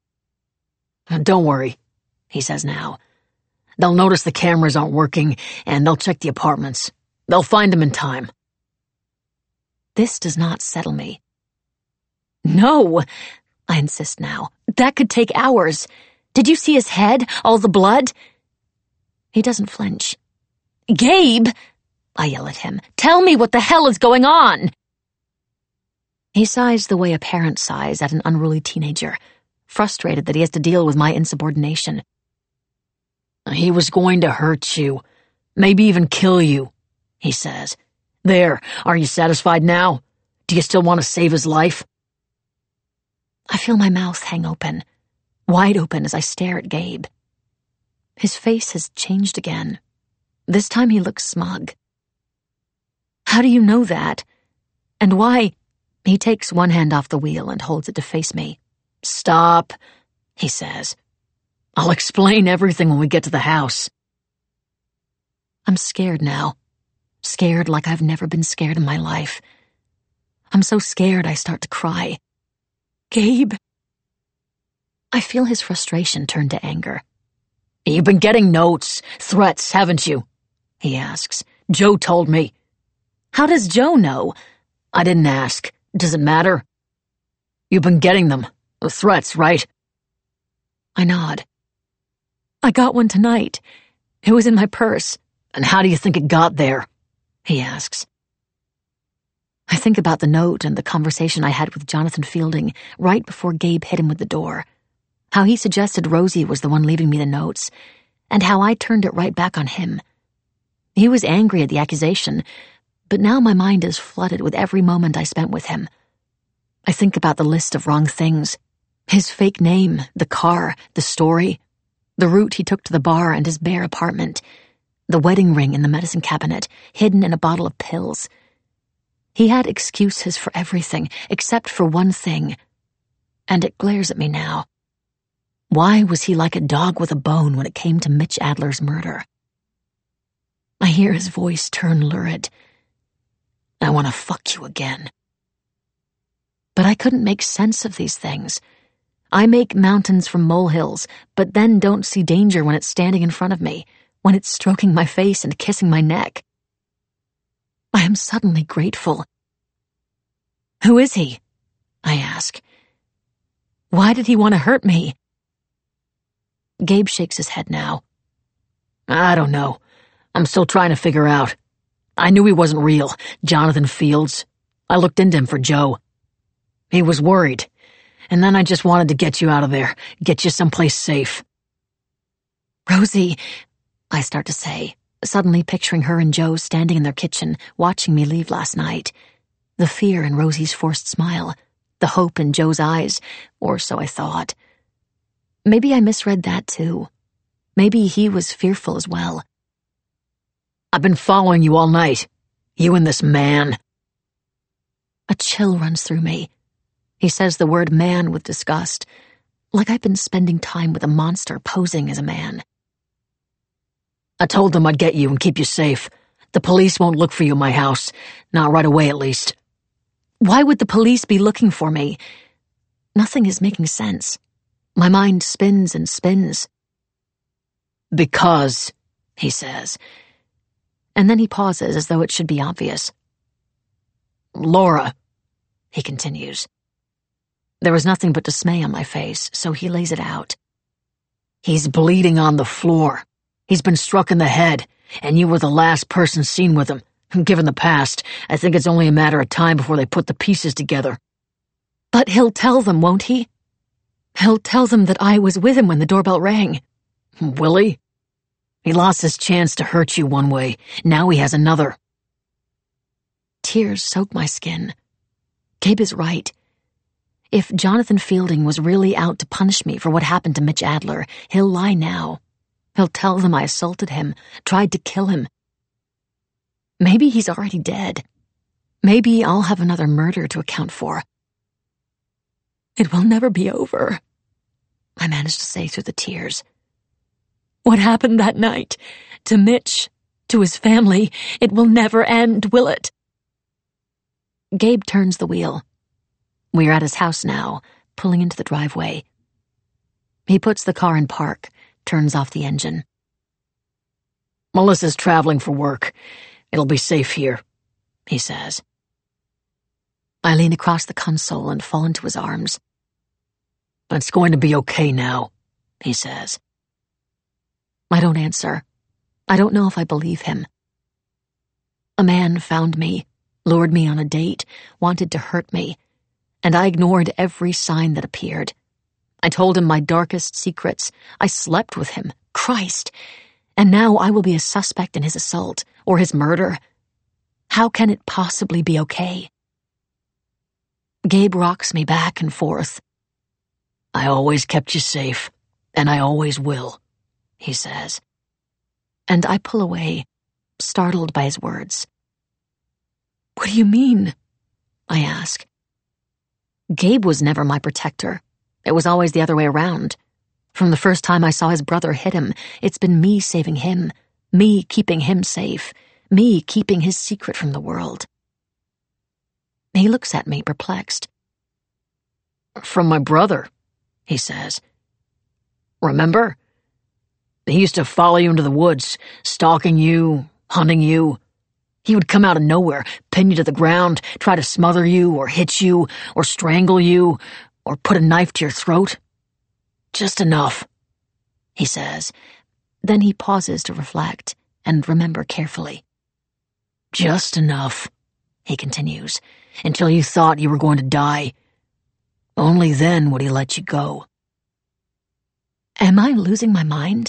"Don't worry," he says now. "They'll notice the cameras aren't working, and they'll check the apartments. They'll find him in time." This does not settle me. "No," I insist now. "That could take hours. Did you see his head? All the blood?" He doesn't flinch. "Gabe!" I yell at him. "Tell me what the hell is going on!" He sighs the way a parent sighs at an unruly teenager, frustrated that he has to deal with my insubordination. "He was going to hurt you, maybe even kill you," he says. "There, are you satisfied now? Do you still want to save his life?" I feel my mouth hang open, wide open as I stare at Gabe. His face has changed again. This time he looks smug. "How do you know that? And why?" He takes one hand off the wheel and holds it to face me. "Stop," he says. "I'll explain everything when we get to the house." I'm scared now. Scared like I've never been scared in my life. I'm so scared I start to cry. "Gabe." I feel his frustration turn to anger. "You've been getting notes, threats, haven't you?" he asks. "Joe told me." "How does Joe know?" "I didn't ask. Does it matter?" "You've been getting them. The threats, right?" I nod. "I got one tonight. It was in my purse." "And how do you think it got there?" he asks. I think about the note and the conversation I had with Jonathan Fielding right before Gabe hit him with the door. How he suggested Rosie was the one leaving me the notes, and how I turned it right back on him. He was angry at the accusation, but now my mind is flooded with every moment I spent with him. I think about the list of wrong things. His fake name, the car, the story, the route he took to the bar and his bare apartment, the wedding ring in the medicine cabinet, hidden in a bottle of pills. He had excuses for everything, except for one thing, and it glares at me now. Why was he like a dog with a bone when it came to Mitch Adler's murder? I hear his voice turn lurid. "I want to fuck you again." But I couldn't make sense of these things. I make mountains from molehills, but then don't see danger when it's standing in front of me, when it's stroking my face and kissing my neck. I am suddenly grateful. "Who is he?" I ask. "Why did he want to hurt me?" Gabe shakes his head now. "I don't know. I'm still trying to figure out. I knew he wasn't real, Jonathan Fields. I looked into him for Joe. He was worried, and then I just wanted to get you out of there, get you someplace safe." "Rosie," I start to say, suddenly picturing her and Joe standing in their kitchen, watching me leave last night. The fear in Rosie's forced smile, the hope in Joe's eyes, or so I thought. Maybe I misread that too. Maybe he was fearful as well. "I've been following you all night. You and this man." A chill runs through me. He says the word man with disgust, like I've been spending time with a monster posing as a man. "I told them I'd get you and keep you safe. The police won't look for you in my house. Not right away, at least." Why would the police be looking for me? Nothing is making sense. My mind spins and spins. "Because," he says. And then he pauses as though it should be obvious. "Laura," he continues. There was nothing but dismay on my face, so he lays it out. "He's bleeding on the floor. He's been struck in the head, and you were the last person seen with him. Given the past, I think it's only a matter of time before they put the pieces together." "But he'll tell them, won't he? He'll tell them that I was with him when the doorbell rang." "Will he? He lost his chance to hurt you one way. Now he has another." Tears soak my skin. Gabe is right. If Jonathan Fielding was really out to punish me for what happened to Mitch Adler, he'll lie now. He'll tell them I assaulted him, tried to kill him. Maybe he's already dead. Maybe I'll have another murder to account for. "It will never be over," I managed to say through the tears. "What happened that night? To Mitch, to his family, it will never end, will it?" Gabe turns the wheel. We're at his house now, pulling into the driveway. He puts the car in park, turns off the engine. "Melissa's traveling for work. It'll be safe here," he says. I lean across the console and fall into his arms. "It's going to be okay now," he says. I don't answer. I don't know if I believe him. A man found me, lured me on a date, wanted to hurt me, and I ignored every sign that appeared. I told him my darkest secrets. I slept with him. Christ! And now I will be a suspect in his assault or his murder. How can it possibly be okay? Gabe rocks me back and forth. "I always kept you safe, and I always will," he says. And I pull away, startled by his words. "What do you mean?" I ask. Gabe was never my protector. It was always the other way around. From the first time I saw his brother hit him, it's been me saving him, me keeping him safe, me keeping his secret from the world. He looks at me, perplexed. "From my brother," he says. "Remember? He used to follow you into the woods, stalking you, hunting you. He would come out of nowhere, pin you to the ground, try to smother you or hit you or strangle you or put a knife to your throat. Just enough," he says. Then he pauses to reflect and remember carefully. "Just enough," he continues, "until you thought you were going to die. Only then would he let you go." Am I losing my mind?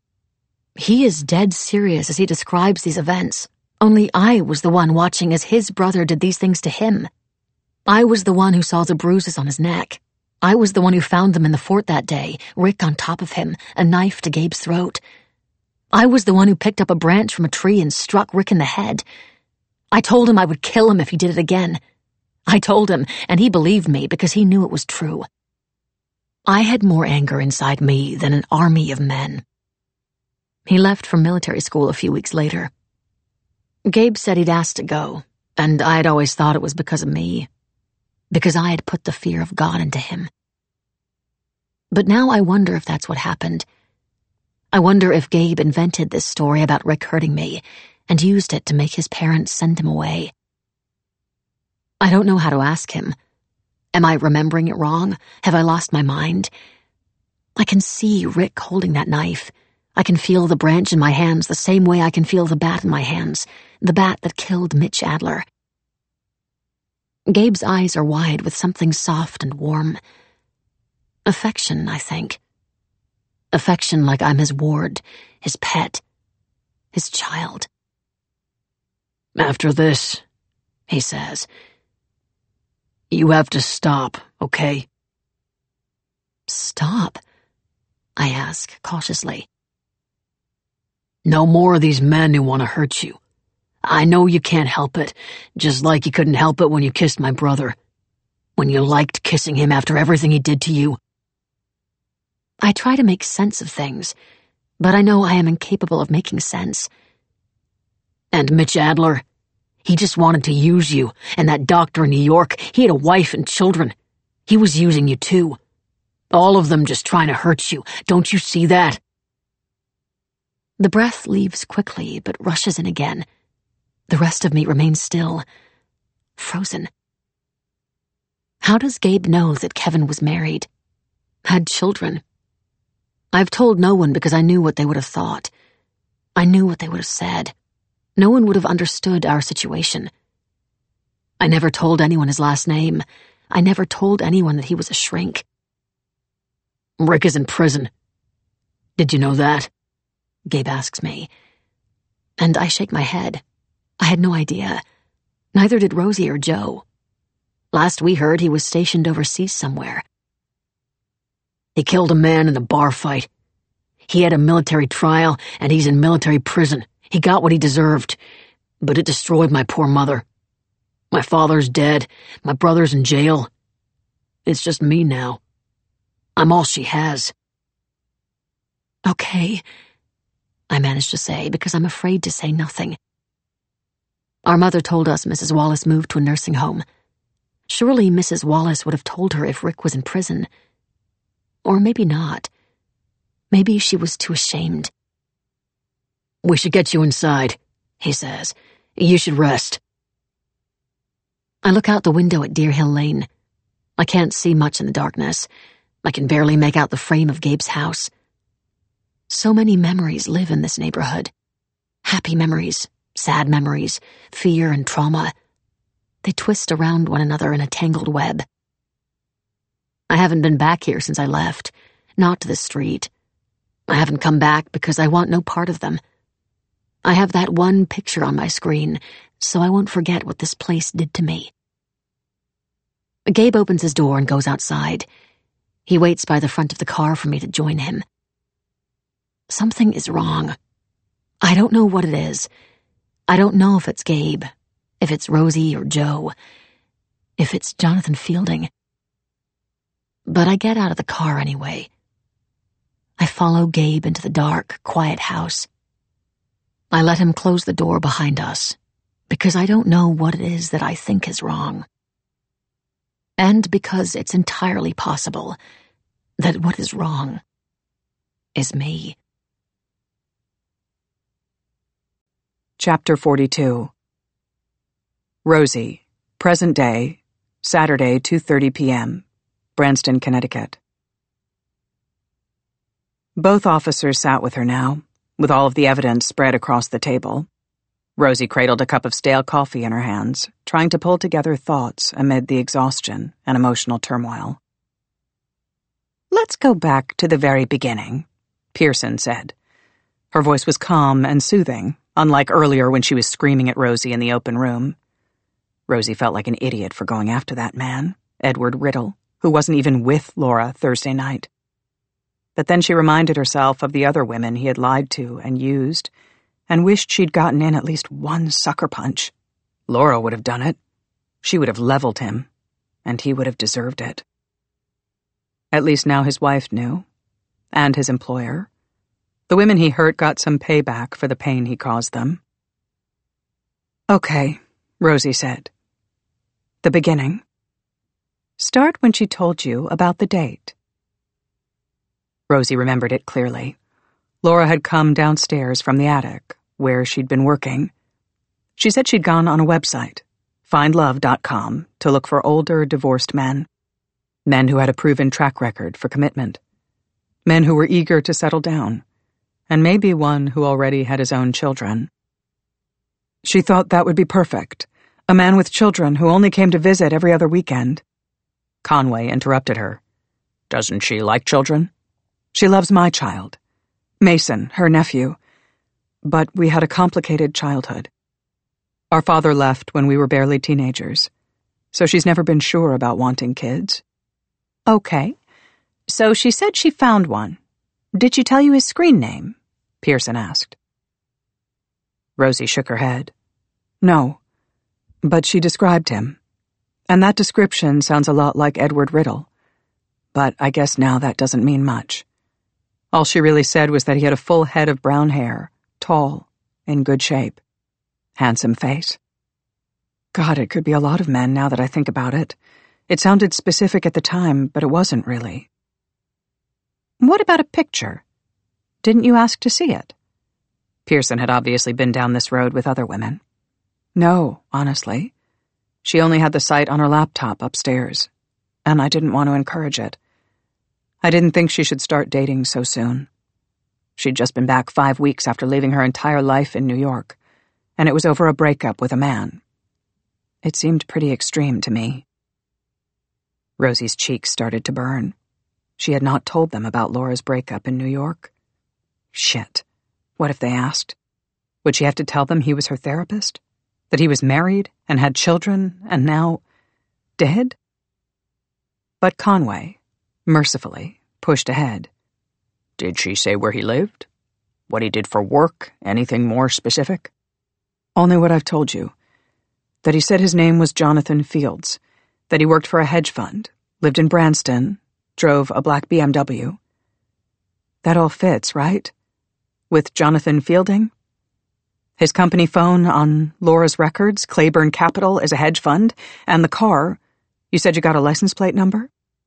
He is dead serious as he describes these events. Only I was the one watching as his brother did these things to him. I was the one who saw the bruises on his neck. I was the one who found them in the fort that day, Rick on top of him, a knife to Gabe's throat. I was the one who picked up a branch from a tree and struck Rick in the head. I told him I would kill him if he did it again. I told him, and he believed me because he knew it was true. I had more anger inside me than an army of men. He left from military school a few weeks later. Gabe said he'd asked to go, and I had always thought it was because of me, because I had put the fear of God into him. But now I wonder if that's what happened. I wonder if Gabe invented this story about Rick hurting me and used it to make his parents send him away. I don't know how to ask him. Am I remembering it wrong? Have I lost my mind? I can see Rick holding that knife. I can feel the branch in my hands the same way I can feel the bat in my hands, the bat that killed Mitch Adler. Gabe's eyes are wide with something soft and warm. Affection, I think. Affection like I'm his ward, his pet, his child. "After this," he says, "you have to stop, okay?" "Stop?" I ask cautiously. "No more of these men who want to hurt you. I know you can't help it, just like you couldn't help it when you kissed my brother, when you liked kissing him after everything he did to you." I try to make sense of things, but I know I am incapable of making sense. "And Mitch Adler, he just wanted to use you, and that doctor in New York, he had a wife and children. He was using you too. All of them just trying to hurt you. Don't you see that?" The breath leaves quickly, but rushes in again. The rest of me remains still, frozen. How does Gabe know that Kevin was married, had children? I've told no one because I knew what they would have thought. I knew what they would have said. No one would have understood our situation. I never told anyone his last name. I never told anyone that he was a shrink. "Rick is in prison. Did you know that?" Gabe asks me. And I shake my head. I had no idea. Neither did Rosie or Joe. Last we heard, he was stationed overseas somewhere. "He killed a man in a bar fight. He had a military trial, and he's in military prison. He got what he deserved, but it destroyed my poor mother. My father's dead. My brother's in jail. It's just me now. I'm all she has." "Okay," I managed to say because I'm afraid to say nothing. Our mother told us Mrs. Wallace moved to a nursing home. Surely Mrs. Wallace would have told her if Rick was in prison. Or maybe not. Maybe she was too ashamed. "We should get you inside," he says. "You should rest." I look out the window at Deer Hill Lane. I can't see much in the darkness. I can barely make out the frame of Gabe's house. So many memories live in this neighborhood. Happy memories, sad memories, fear and trauma. They twist around one another in a tangled web. I haven't been back here since I left, not to the street. I haven't come back because I want no part of them. I have that one picture on my screen, so I won't forget what this place did to me. Gabe opens his door and goes outside. He waits by the front of the car for me to join him. Something is wrong. I don't know what it is. I don't know if it's Gabe, if it's Rosie or Joe, if it's Jonathan Fielding. But I get out of the car anyway. I follow Gabe into the dark, quiet house. I let him close the door behind us, because I don't know what it is that I think is wrong. And because it's entirely possible that what is wrong is me. Chapter 42. Rosie, present day, Saturday, 2:30 p.m., Branston, Connecticut. Both officers sat with her now, with all of the evidence spread across the table. Rosie cradled a cup of stale coffee in her hands, trying to pull together thoughts amid the exhaustion and emotional turmoil. "Let's go back to the very beginning," Pearson said. Her voice was calm and soothing, unlike earlier when she was screaming at Rosie in the open room. Rosie felt like an idiot for going after that man, Edward Riddle, who wasn't even with Laura Thursday night. But then she reminded herself of the other women he had lied to and used, and wished she'd gotten in at least one sucker punch. Laura would have done it. She would have leveled him, and he would have deserved it. At least now his wife knew, and his employer. The women he hurt got some payback for the pain he caused them. "Okay," Rosie said. "The beginning. Start when she told you about the date." Rosie remembered it clearly. Laura had come downstairs from the attic, where she'd been working. She said she'd gone on a website, findlove.com, to look for older, divorced men who had a proven track record for commitment, men who were eager to settle down, and maybe one who already had his own children. She thought that would be perfect, a man with children who only came to visit every other weekend. Conway interrupted her. "Doesn't she like children?" "She loves my child. Mason, her nephew. But we had a complicated childhood. Our father left when we were barely teenagers, so she's never been sure about wanting kids." "Okay. So she said she found one. Did she tell you his screen name?" Pearson asked. Rosie shook her head. "No, but she described him. And that description sounds a lot like Edward Riddle. But I guess now that doesn't mean much. All she really said was that he had a full head of brown hair, tall, in good shape. Handsome face. God, it could be a lot of men now that I think about it. It sounded specific at the time, but it wasn't really." "What about a picture? Didn't you ask to see it?" Pearson had obviously been down this road with other women. "No, honestly. She only had the site on her laptop upstairs, and I didn't want to encourage it. I didn't think she should start dating so soon. She'd just been back 5 weeks after leaving her entire life in New York, and it was over a breakup with a man. It seemed pretty extreme to me." Rosie's cheeks started to burn. She had not told them about Laura's breakup in New York. Shit. What if they asked? Would she have to tell them he was her therapist? That he was married and had children and now dead? But Conway, mercifully, pushed ahead. "Did she say where he lived? What he did for work? Anything more specific?" "Only what I've told you. That he said his name was Jonathan Fields, that he worked for a hedge fund, lived in Branston, drove a black BMW. That all fits, right? With Jonathan Fielding? His company phone on Laura's records, Claiborne Capital is a hedge fund, and the car, you said you got a license plate number?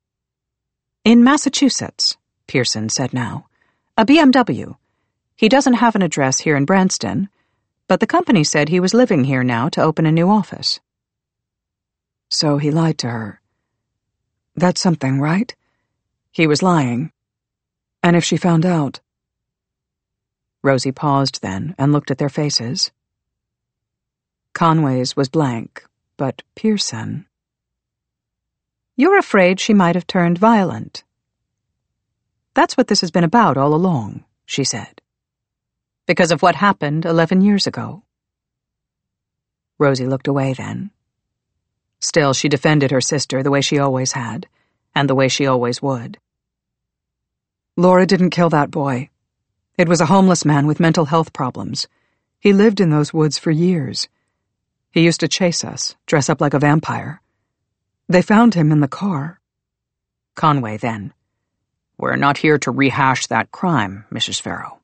In Massachusetts, Pearson said now. A BMW. He doesn't have an address here in Branston, but the company said he was living here now to open a new office. So he lied to her. That's something, right? He was lying. And if she found out... Rosie paused then and looked at their faces. Conway's was blank, but Pearson... You're afraid she might have turned violent. That's what this has been about all along, she said. Because of what happened 11 years ago. Rosie looked away then. Still, she defended her sister the way she always had, and the way she always would. Laura didn't kill that boy. It was a homeless man with mental health problems. He lived in those woods for years. He used to chase us, dress up like a vampire. They found him in the car. Conway then. We're not here to rehash that crime, Mrs. Farrow.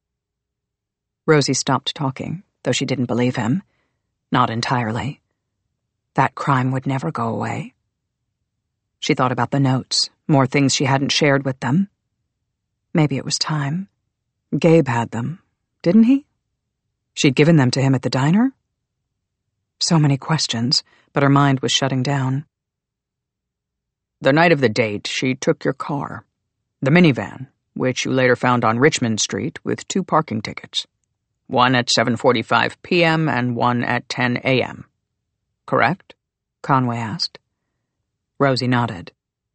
Rosie stopped talking, though she didn't believe him. Not entirely. That crime would never go away. She thought about the notes, more things she hadn't shared with them. Maybe it was time. Gabe had them, didn't he? She'd given them to him at the diner? So many questions, but her mind was shutting down. The night of the date, she took your car, the minivan, which you later found on Richmond Street with 2 parking tickets, one at 7:45 p.m. and one at 10 a.m. Correct? Conway asked. Rosie nodded.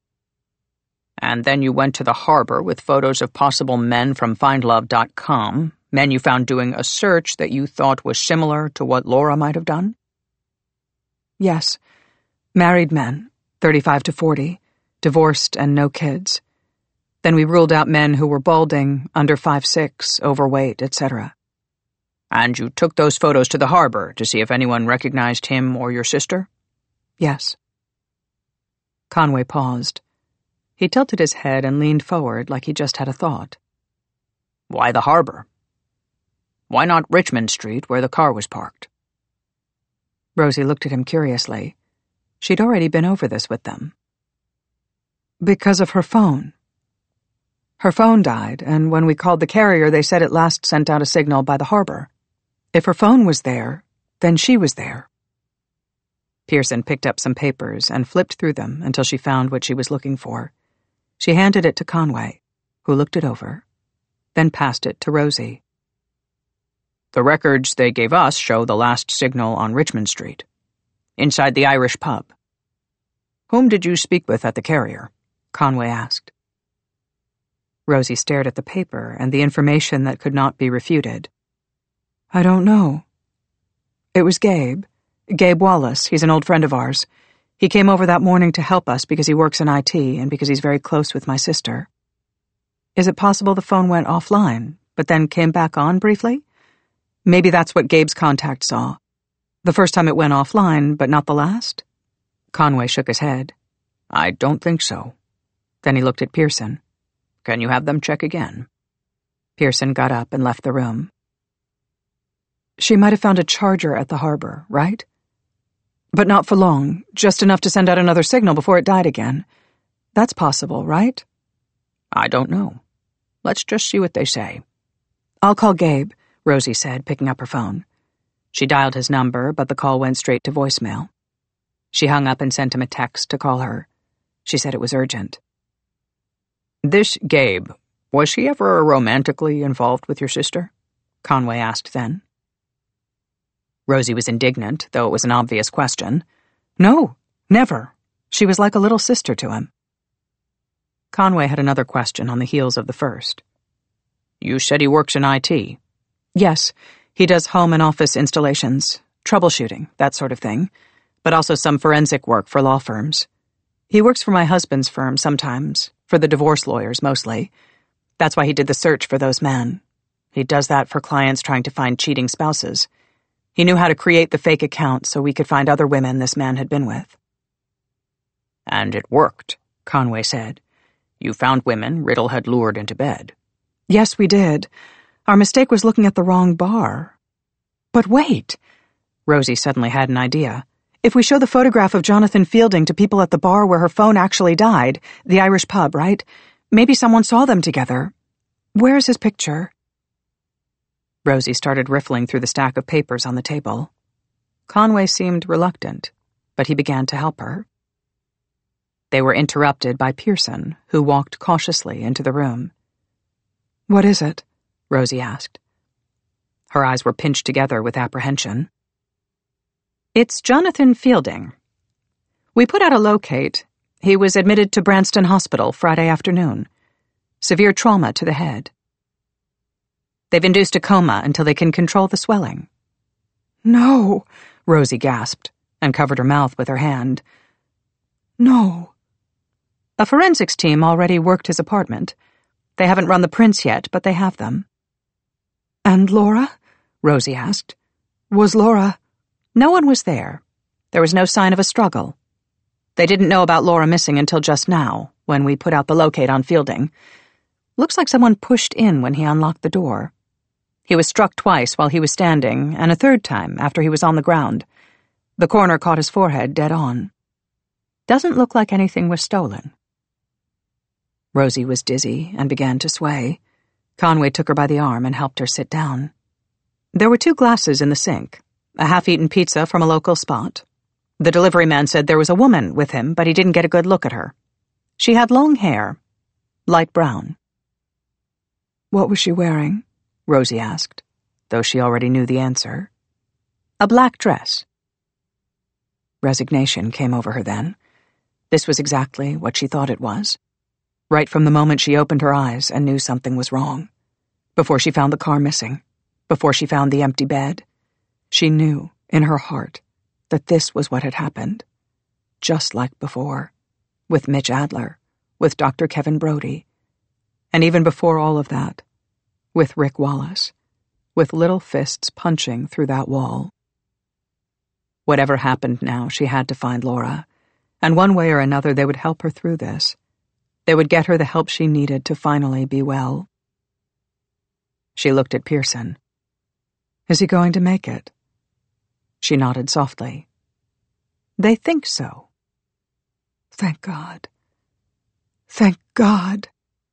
And then you went to the harbor with photos of possible men from findlove.com, men you found doing a search that you thought was similar to what Laura might have done? Yes. Married men, 35 to 40, divorced and no kids. Then we ruled out men who were balding, under 5'6", overweight, etc. And you took those photos to the harbor to see if anyone recognized him or your sister? Yes. Conway paused. He tilted his head and leaned forward like he just had a thought. Why the harbor? Why not Richmond Street, where the car was parked? Rosie looked at him curiously. She'd already been over this with them. Because of her phone. Her phone died, and when we called the carrier, they said it last sent out a signal by the harbor. If her phone was there, then she was there. Pearson picked up some papers and flipped through them until she found what she was looking for. She handed it to Conway, who looked it over, then passed it to Rosie. The records they gave us show the last signal on Richmond Street, inside the Irish pub. Whom did you speak with at the carrier? Conway asked. Rosie stared at the paper and the information that could not be refuted. I don't know. It was Gabe. Gabe Wallace. He's an old friend of ours. He came over that morning to help us because he works in IT and because he's very close with my sister. Is it possible the phone went offline, but then came back on briefly? Maybe that's what Gabe's contact saw. The first time it went offline, but not the last? Conway shook his head. I don't think so. Then he looked at Pearson. Can you have them check again? Pearson got up and left the room. She might have found a charger at the harbor, right? But not for long, just enough to send out another signal before it died again. That's possible, right? I don't know. Let's just see what they say. I'll call Gabe, Rosie said, picking up her phone. She dialed his number, but the call went straight to voicemail. She hung up and sent him a text to call her. She said it was urgent. This Gabe, was he ever romantically involved with your sister? Conway asked then. Rosie was indignant, though it was an obvious question. No, never. She was like a little sister to him. Conway had another question on the heels of the first. You said he works in IT. Yes, he does home and office installations, troubleshooting, that sort of thing, but also some forensic work for law firms. He works for my husband's firm sometimes, for the divorce lawyers mostly. That's why he did the search for those men. He does that for clients trying to find cheating spouses. He knew how to create the fake account so we could find other women this man had been with. And it worked, Conway said. You found women Riddle had lured into bed. Yes, we did. Our mistake was looking at the wrong bar. But wait! Rosie suddenly had an idea. If we show the photograph of Jonathan Fielding to people at the bar where her phone actually died, the Irish pub, right? Maybe someone saw them together. Where's his picture? Rosie started riffling through the stack of papers on the table. Conway seemed reluctant, but he began to help her. They were interrupted by Pearson, who walked cautiously into the room. "What is it?" Rosie asked. Her eyes were pinched together with apprehension. "It's Jonathan Fielding. We put out a locate. He was admitted to Branston Hospital Friday afternoon. Severe trauma to the head. They've induced a coma until they can control the swelling." "No," Rosie gasped and covered her mouth with her hand. "No." "A forensics team already worked his apartment. They haven't run the prints yet, but they have them." "And Laura?" Rosie asked. "Was Laura—" "No one was there. There was no sign of a struggle. They didn't know about Laura missing until just now, when we put out the locate on Fielding. Looks like someone pushed in when he unlocked the door. He was struck twice while he was standing, and a third time after he was on the ground. The coroner caught his forehead dead on. Doesn't look like anything was stolen." Rosie was dizzy and began to sway. Conway took her by the arm and helped her sit down. There were 2 glasses in the sink, a half-eaten pizza from a local spot. The delivery man said there was a woman with him, but he didn't get a good look at her. She had long hair, light brown. "What was she wearing?" Rosie asked, though she already knew the answer. "A black dress." Resignation came over her then. This was exactly what she thought it was. Right from the moment she opened her eyes and knew something was wrong. Before she found the car missing, before she found the empty bed, she knew, in her heart, that this was what had happened. Just like before, with Mitch Adler, with Dr. Kevin Brody, and even before all of that, with Rick Wallace, with little fists punching through that wall. Whatever happened now, she had to find Laura, and one way or another they would help her through this. They would get her the help she needed to finally be well. She looked at Pearson. "Is he going to make it?" She nodded softly. "They think so." "Thank God. Thank God."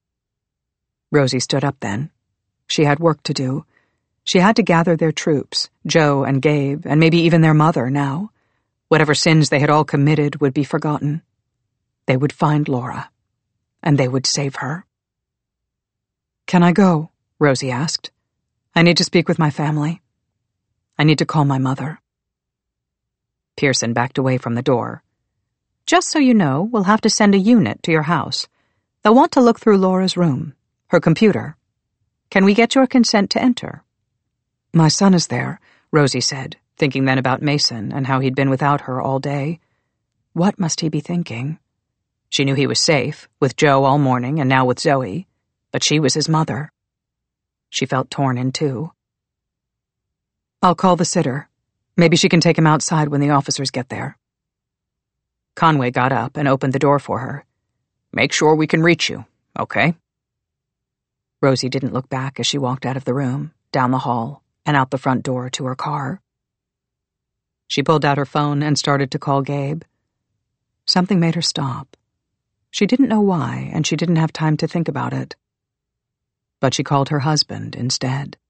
Rosie stood up then. She had work to do. She had to gather their troops, Joe and Gabe, and maybe even their mother now. Whatever sins they had all committed would be forgotten. They would find Laura, and they would save her. "Can I go?" Rosie asked. "I need to speak with my family. I need to call my mother." Pearson backed away from the door. "Just so you know, we'll have to send a unit to your house. They'll want to look through Laura's room, her computer. Can we get your consent to enter?" "My son is there," Rosie said, thinking then about Mason and how he'd been without her all day. What must he be thinking? She knew he was safe, with Joe all morning and now with Zoe, but she was his mother. She felt torn in two. "I'll call the sitter. Maybe she can take him outside when the officers get there." Conway got up and opened the door for her. "Make sure we can reach you, okay?" Rosie didn't look back as she walked out of the room, down the hall, and out the front door to her car. She pulled out her phone and started to call Gabe. Something made her stop. She didn't know why, and she didn't have time to think about it. But she called her husband instead.